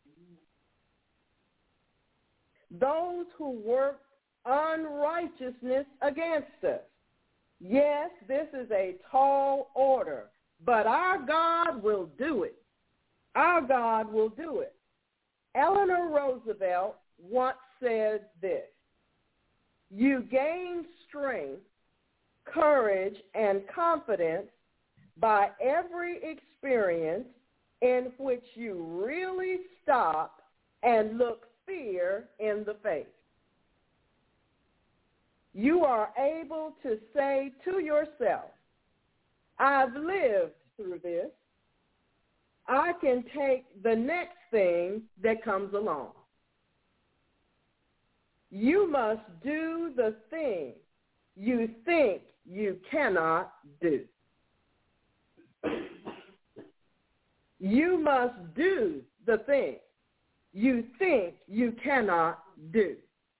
Those who work unrighteousness against us. Yes, this is a tall order, but our God will do it. Our God will do it. Eleanor Roosevelt once said this: you gain strength, courage, and confidence by every experience in which you really stop and look fear in the face. You are able to say to yourself, I've lived through this. I can take the next thing that comes along. You must do the thing you think you cannot do. You must do the thing you think you cannot do.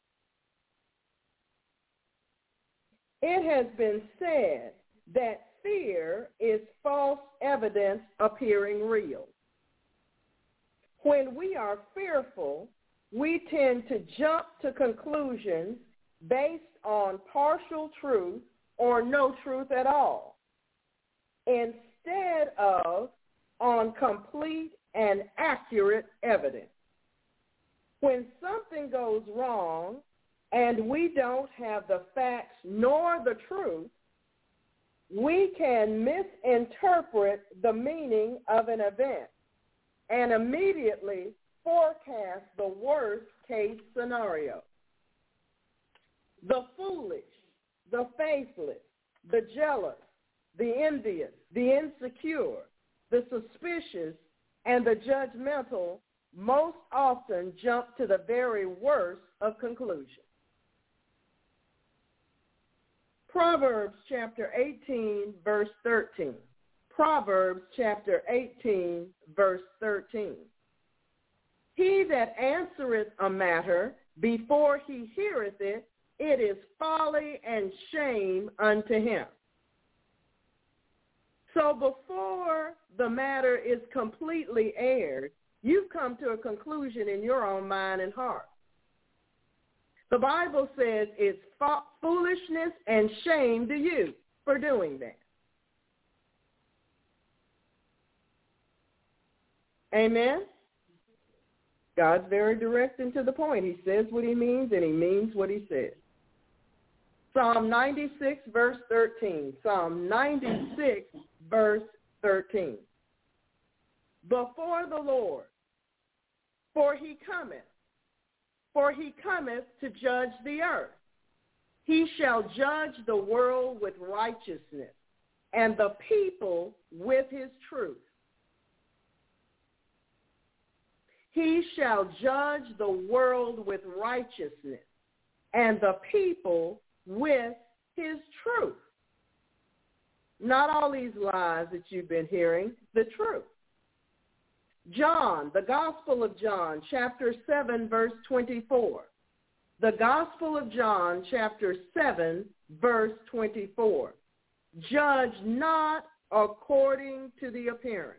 It has been said that fear is false evidence appearing real. When we are fearful, we tend to jump to conclusions based on partial truth or no truth at all, instead of on complete and accurate evidence. When something goes wrong and we don't have the facts nor the truth, we can misinterpret the meaning of an event and immediately forecast the worst-case scenario. The foolish, the faithless, the jealous, the envious, the insecure, the suspicious, and the judgmental most often jump to the very worst of conclusions. Proverbs chapter 18, verse 13. Proverbs chapter 18, verse 13. He that answereth a matter before he heareth it, it is folly and shame unto him. So before the matter is completely aired, you've come to a conclusion in your own mind and heart. The Bible says it's foolishness and shame to you for doing that. Amen? God's very direct and to the point. He says what he means, and he means what he says. Psalm 96, verse 13. Psalm 96, verse 13. Before the Lord, for he cometh to judge the earth. He shall judge the world with righteousness, and the people with his truth. He shall judge the world with righteousness, and the people with his truth. Not all these lies that you've been hearing, the truth. John, the Gospel of John, chapter 7, verse 24. The Gospel of John, chapter 7, verse 24. Judge not according to the appearance.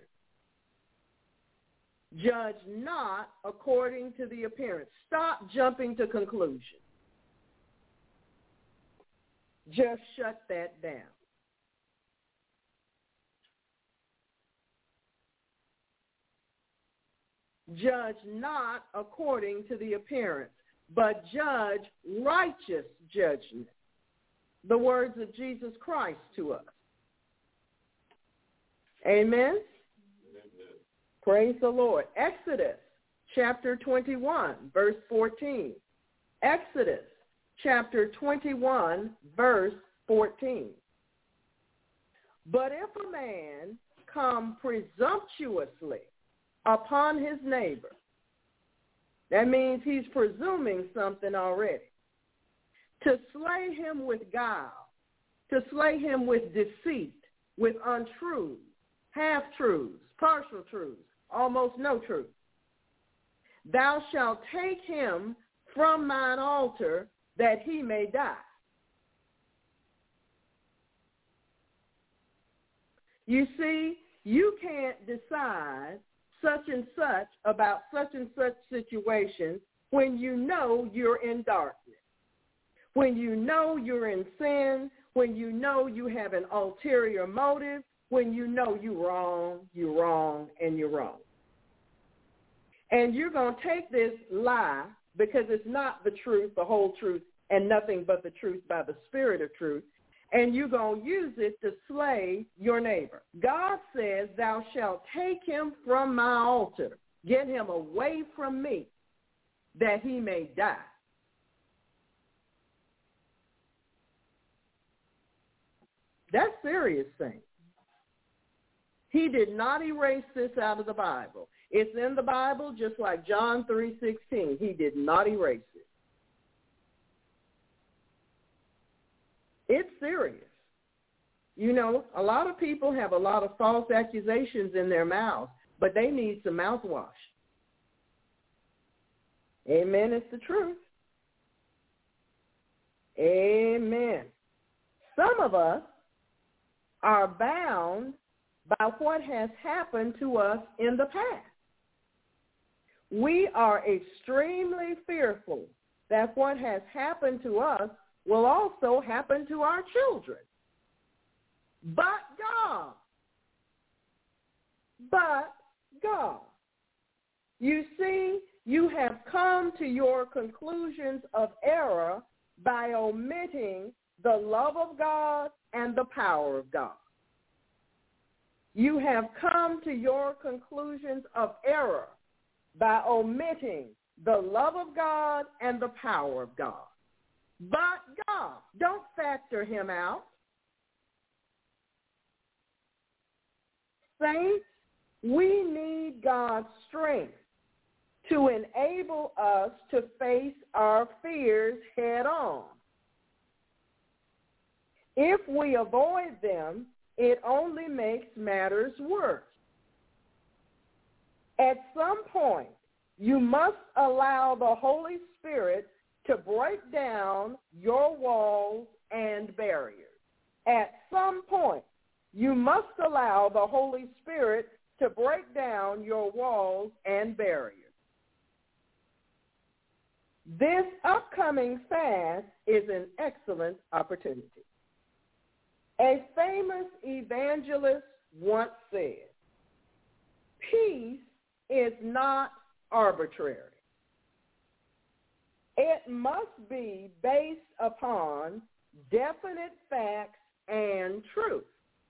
Judge not according to the appearance. Stop jumping to conclusions. Just shut that down. Judge not according to the appearance, but judge righteous judgment. The words of Jesus Christ to us. Amen? Praise the Lord. Exodus chapter 21, verse 14. Exodus chapter 21, verse 14. But if a man come presumptuously upon his neighbor, that means he's presuming something already, to slay him with guile, to slay him with deceit, with untruths, half-truths, partial truths, almost no truth. Thou shalt take him from mine altar that he may die. You see, you can't decide such and such about such and such situation when you know you're in darkness, when you know you're in sin, when you know you have an ulterior motive, when you know you're wrong, and you're wrong. And you're going to take this lie, because it's not the truth, the whole truth, and nothing but the truth by the Spirit of truth, and you're going to use it to slay your neighbor. God says, thou shalt take him from my altar, get him away from me, that he may die. That's serious thing. He did not erase this out of the Bible. It's in the Bible just like John 3:16. He did not erase it. It's serious. You know, a lot of people have a lot of false accusations in their mouths, but they need some mouthwash. Amen. It's the truth. Amen. Some of us are bound by what has happened to us in the past. we are extremely fearful that what has happened to us will also happen to our children. But God. You see, you have come to your conclusions of error by omitting the love of God and the power of God. You have come to your conclusions of error by omitting the love of God and the power of God. But God, don't factor him out. Saints, we need God's strength to enable us to face our fears head on. If we avoid them, it only makes matters worse. At some point, you must allow the Holy Spirit to break down your walls and barriers. At some point, you must allow the Holy Spirit to break down your walls and barriers. This upcoming fast is an excellent opportunity. A famous evangelist once said, "Peace is not arbitrary. It must be based upon definite facts and truth.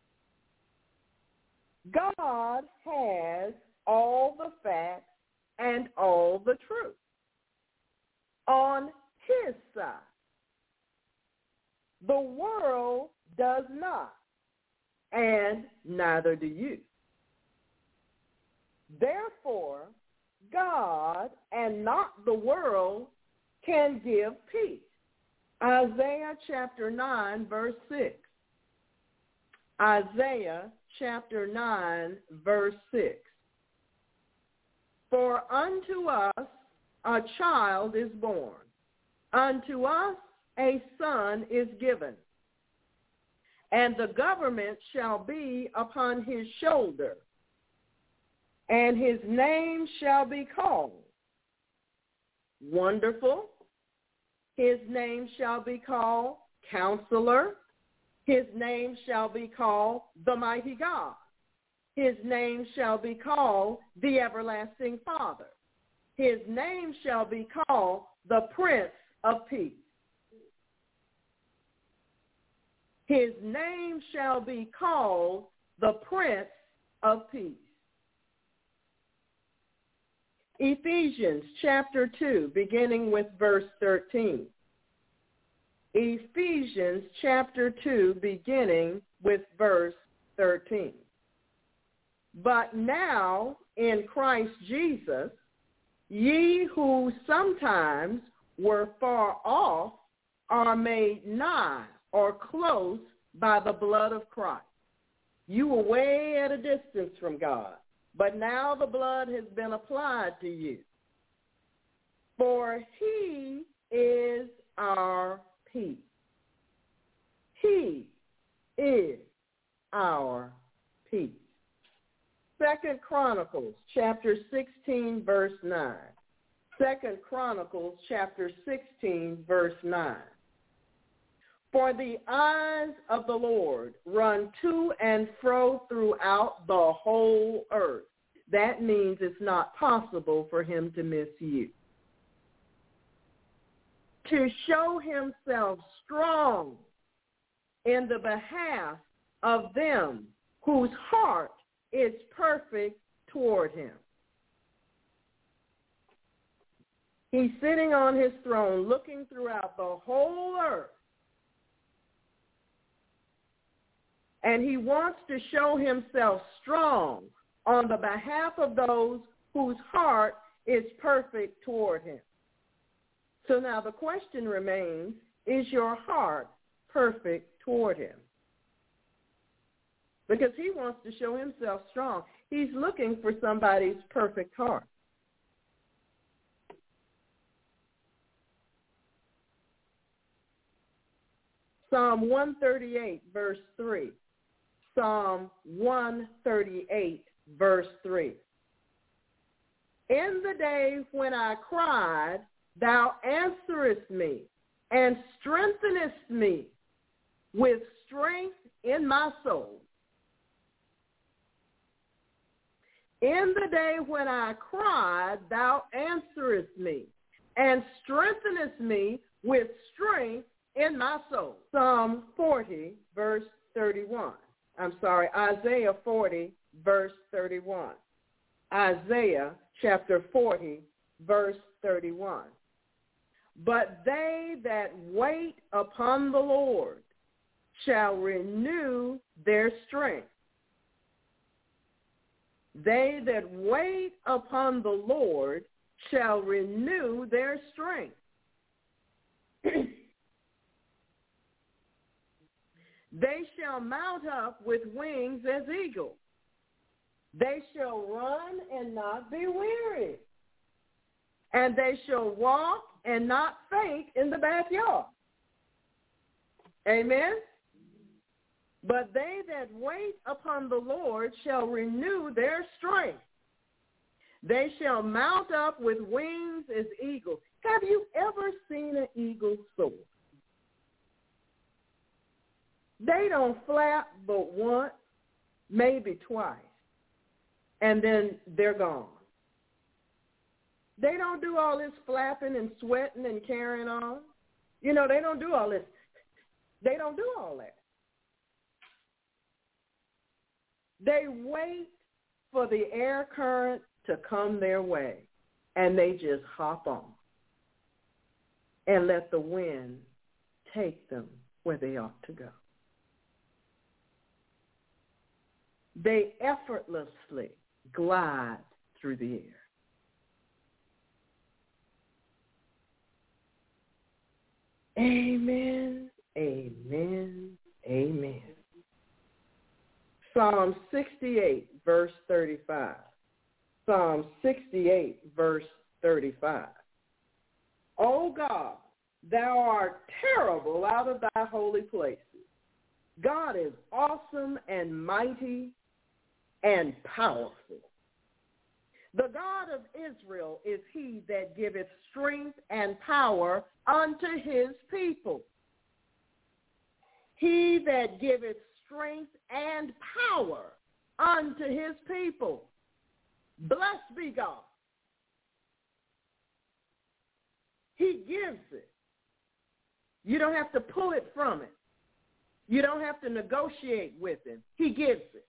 God has all the facts and all the truth on his side. The world does not, and neither do you. Therefore, God and not the world can give peace." Isaiah chapter 9, verse 6. Isaiah chapter 9, verse 6. "For unto us a child is born, unto us a son is given, and the government shall be upon his shoulder, and his name shall be called Wonderful. His name shall be called Counselor. His name shall be called the Mighty God. His name shall be called the Everlasting Father. His name shall be called the Prince of Peace. His name shall be called the Prince of Peace." Ephesians chapter 2, beginning with verse 13. Ephesians chapter 2, beginning with verse 13. "But now in Christ Jesus, ye who sometimes were far off are made nigh or close by the blood of Christ." You were way at a distance from God, but now the blood has been applied to you. "For he is our peace." He is our peace. 2 Chronicles chapter 16, verse 9. 2 Chronicles chapter 16, verse 9. "For the eyes of the Lord run to and fro throughout the whole earth." That means it's not possible for him to miss you. "To show himself strong in the behalf of them whose heart is perfect toward him." He's sitting on his throne looking throughout the whole earth. And he wants to show himself strong on the behalf of those whose heart is perfect toward him. So now the question remains, is your heart perfect toward him? Because he wants to show himself strong. He's looking for somebody's perfect heart. Psalm 138, verse 3. Psalm 138, verse 3. In the day when I cried, thou answerest me, and strengthenest me with strength in my soul. In the day when I cried, thou answerest me, and strengthenest me with strength in my soul. Psalm 40, verse 31. Isaiah 40, verse 31. Isaiah chapter 40, verse 31. But they that wait upon the Lord shall renew their strength. They that wait upon the Lord shall renew their strength. They shall mount up with wings as eagles. They shall run and not be weary. And they shall walk and not faint in the backyard. Amen? But they that wait upon the Lord shall renew their strength. They shall mount up with wings as eagles. Have you ever seen an eagle soar? They don't flap but once, maybe twice, and then they're gone. They don't do all this flapping and sweating and carrying on. You know, they don't do all this. They don't do all that. They wait for the air current to come their way, and they just hop on and let the wind take them where they ought to go. They effortlessly glide through the air. Amen, amen, amen. Psalm 68, verse 35. Psalm 68, verse 35. O God, thou art terrible out of thy holy places. God is awesome and mighty and powerful. The God of Israel is he that giveth strength and power unto his people. He that giveth strength and power unto his people. Blessed be God. He gives it. You don't have to pull it from it. You don't have to negotiate with him. He gives it.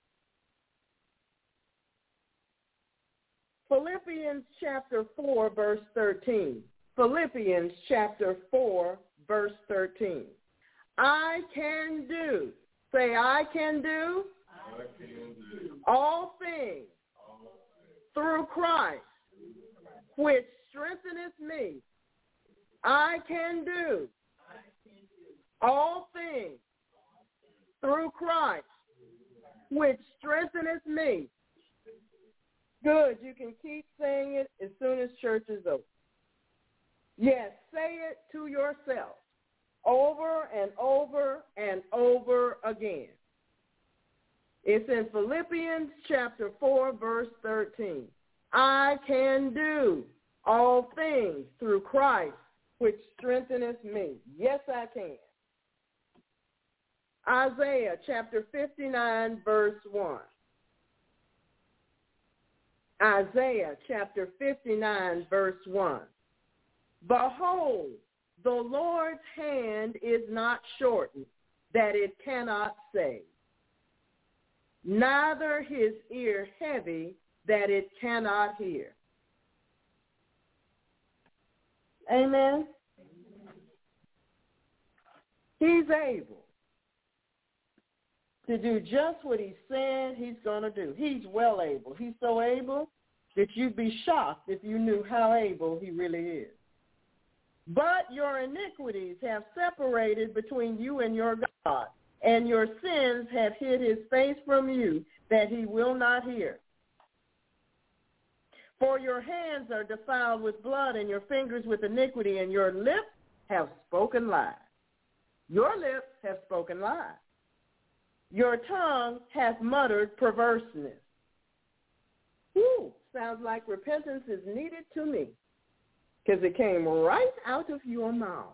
Philippians chapter 4, verse 13. Philippians chapter 4, verse 13. I can do. Say, I can do. I can do. All things through Christ, which strengtheneth me. I can do. All things through Christ, which strengtheneth me. Good. You can keep saying it as soon as church is over. Yes, say it to yourself over and over and over again. It's in Philippians chapter 4, verse 13. I can do all things through Christ, which strengtheneth me. Yes, I can. Isaiah chapter 59, verse 1. Isaiah chapter 59, verse 1. Behold, the Lord's hand is not shortened, that it cannot save, neither his ear heavy, that it cannot hear. Amen? He's able to do just what he said he's going to do. He's well able. He's so able that you'd be shocked if you knew how able he really is. But your iniquities have separated between you and your God, and your sins have hid his face from you, that he will not hear. For your hands are defiled with blood, and your fingers with iniquity, and your lips have spoken lies. Your lips have spoken lies. Your tongue hath muttered perverseness. sounds like repentance is needed to me because it came right out of your mouth.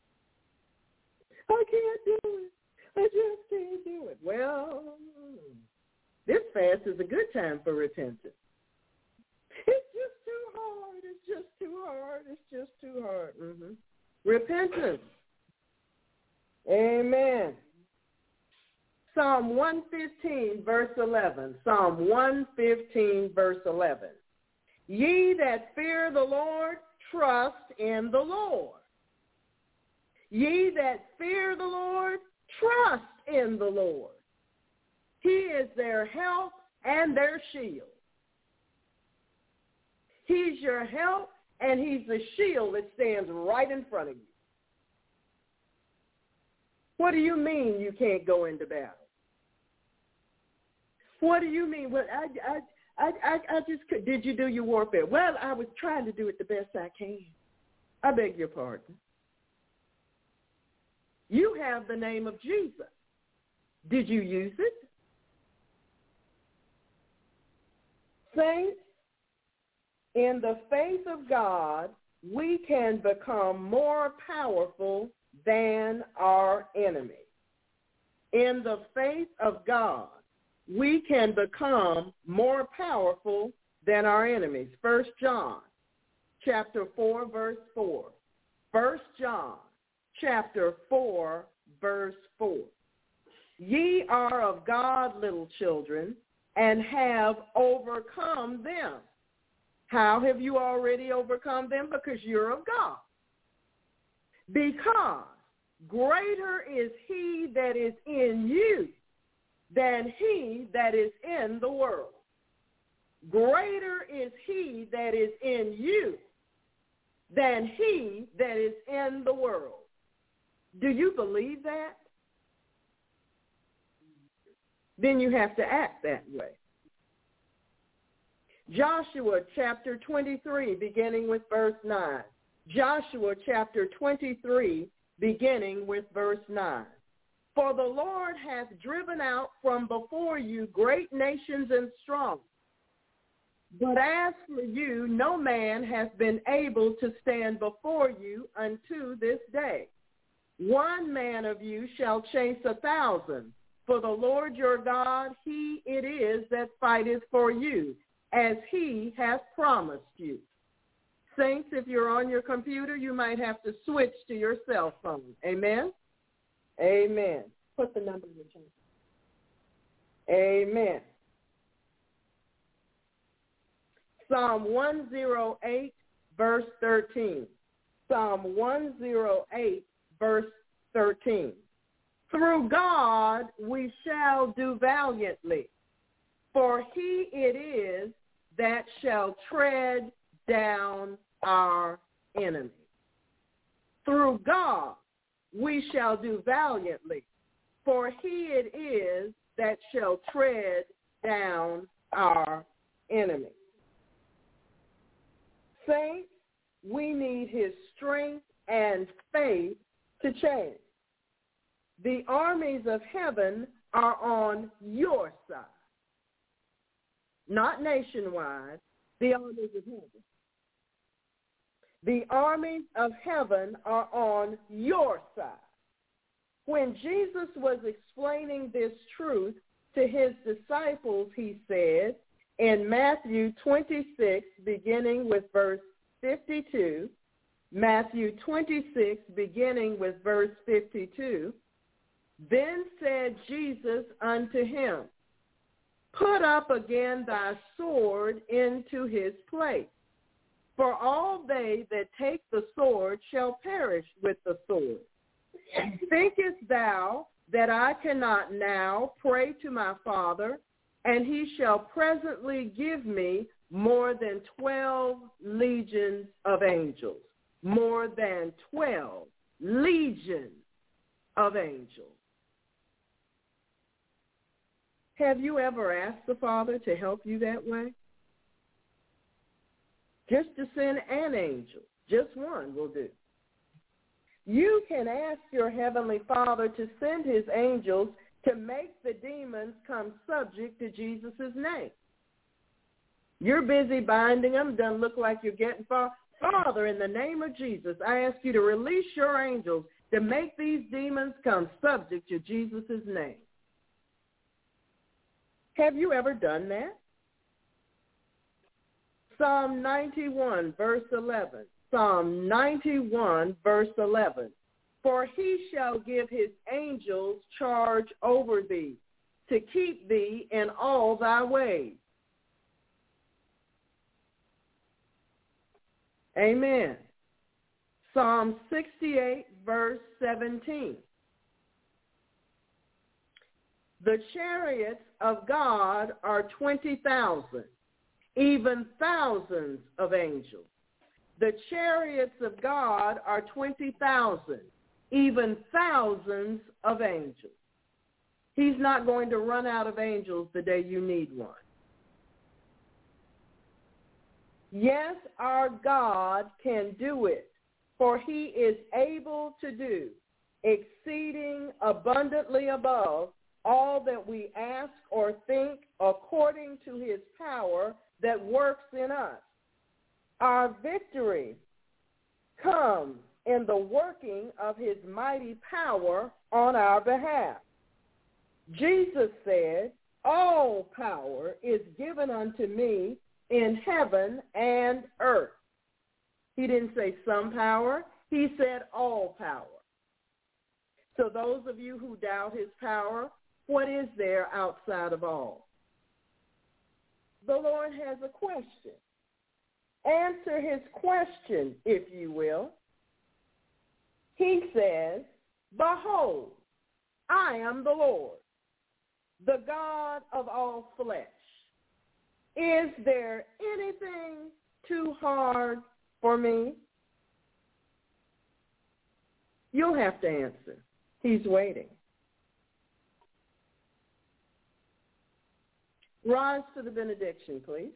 I can't do it. I just can't do it. Well, this fast is a good time for repentance. It's just too hard. It's just too hard. It's just too hard. Repentance. Amen. Psalm 115, verse 11. Psalm 115, verse 11. Ye that fear the Lord, trust in the Lord. Ye that fear the Lord, trust in the Lord. He is their help and their shield. He's your help, and he's the shield that stands right in front of you. What do you mean you can't go into battle? What do you mean? Well, I just could. Did you do your warfare? Well, I was trying to do it the best I can. I beg your pardon. You have the name of Jesus. Did you use it? Saints, in the faith of God, we can become more powerful than our enemy. In the faith of God, we can become more powerful than our enemies. 1 John chapter 4, verse 4. 1 John chapter 4, verse 4. Ye are of God, little children, and have overcome them. How have you already overcome them? Because you're of God. Because greater is he that is in you than he that is in the world. Greater is he that is in you than he that is in the world. Do you believe that? Then you have to act that way. Joshua chapter 23, beginning with verse 9. Joshua chapter 23, beginning with verse 9. For the Lord hath driven out from before you great nations and strong. But as for you, no man hath been able to stand before you unto this day. One man of you shall chase 1,000. For the Lord your God, he it is that fighteth for you, as he hath promised you. Saints, if you're on your computer, you might have to switch to your cell phone. Amen? Amen. Put the number in the chat. Amen. Psalm 108, verse 13. Psalm 108, verse 13. Through God we shall do valiantly, for he it is that shall tread down our enemy. Through God we shall do valiantly, for he it is that shall tread down our enemy. Saints, we need his strength and faith to change. The armies of heaven are on your side. Not nationwide, the armies of heaven. The armies of heaven are on your side. When Jesus was explaining this truth to his disciples, he said in Matthew 26, beginning with verse 52, Matthew 26, beginning with verse 52, then said Jesus unto him, put up again thy sword into his place. For all they that take the sword shall perish with the sword. Thinkest thou that I cannot now pray to my Father, and he shall presently give me more than 12 legions of angels? More than 12 legions of angels. Have you ever asked the Father to help you that way? Just to send an angel. Just one will do. You can ask your Heavenly Father to send his angels to make the demons come subject to Jesus' name. You're busy binding them. Doesn't look like you're getting far. Father, in the name of Jesus, I ask you to release your angels to make these demons come subject to Jesus' name. Have you ever done that? Psalm 91, verse 11. Psalm 91, verse 11. For he shall give his angels charge over thee, to keep thee in all thy ways. Amen. Psalm 68, verse 17. The chariots of God are 20,000, even thousands of angels. The chariots of God are 20,000, even thousands of angels. He's not going to run out of angels the day you need one. Yes, our God can do it, for he is able to do exceeding abundantly above all that we ask or think, according to his power that works in us. Our victory comes in the working of his mighty power on our behalf. Jesus said, all power is given unto me in heaven and earth. He didn't say some power. He said all power. So those of you who doubt his power, what is there outside of all? The Lord has a question. Answer his question, if you will. He says, behold, I am the Lord, the God of all flesh. Is there anything too hard for me? You'll have to answer. He's waiting. Rise to the benediction, please.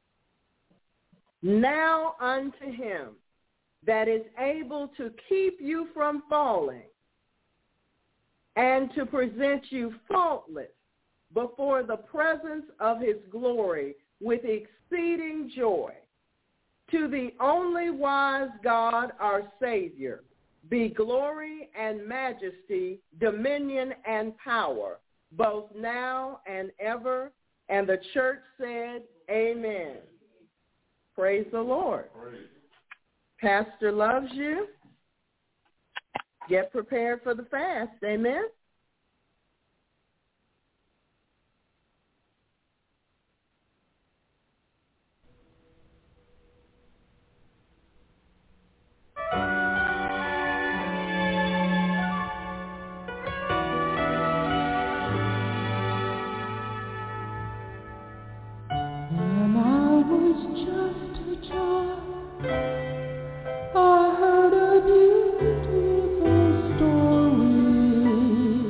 Now unto him that is able to keep you from falling and to present you faultless before the presence of his glory with exceeding joy. To the only wise God, our Savior, be glory and majesty, dominion and power, both now and ever. And the church said, amen. Praise the Lord. Praise. Pastor loves you. Get prepared for the fast. Amen. I heard a beautiful story.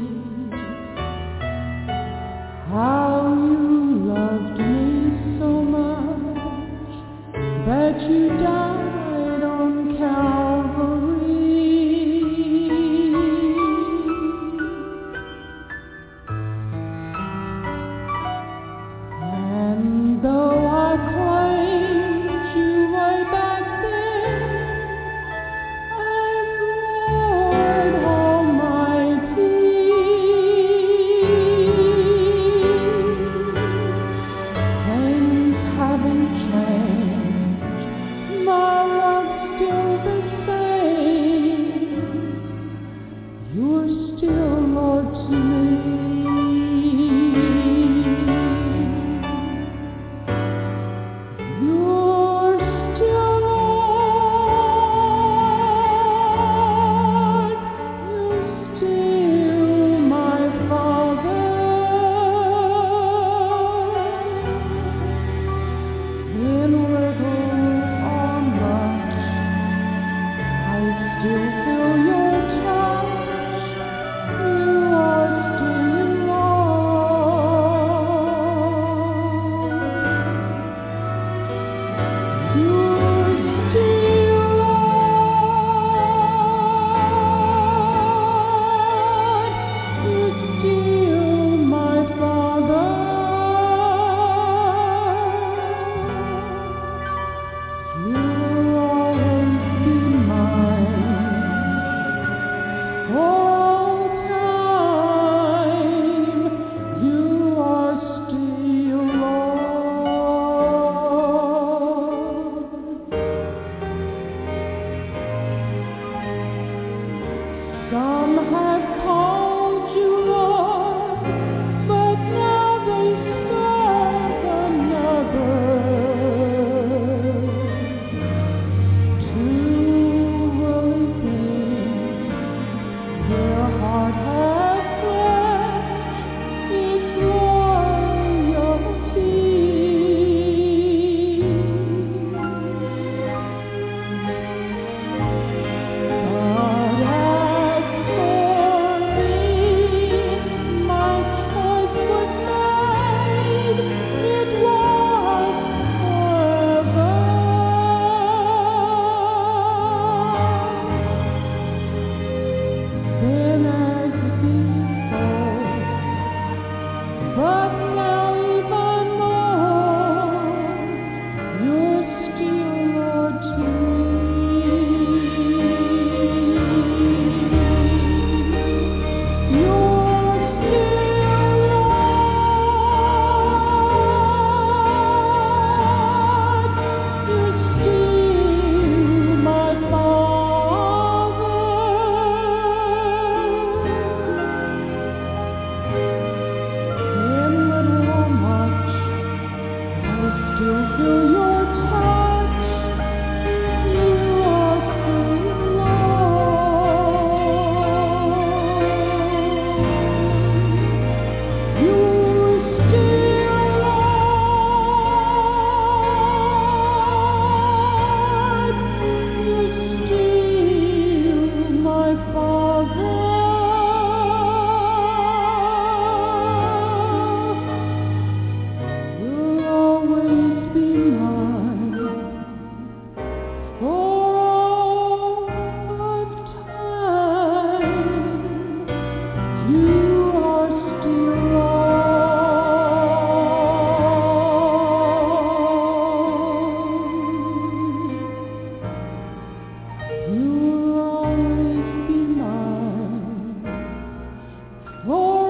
Oh.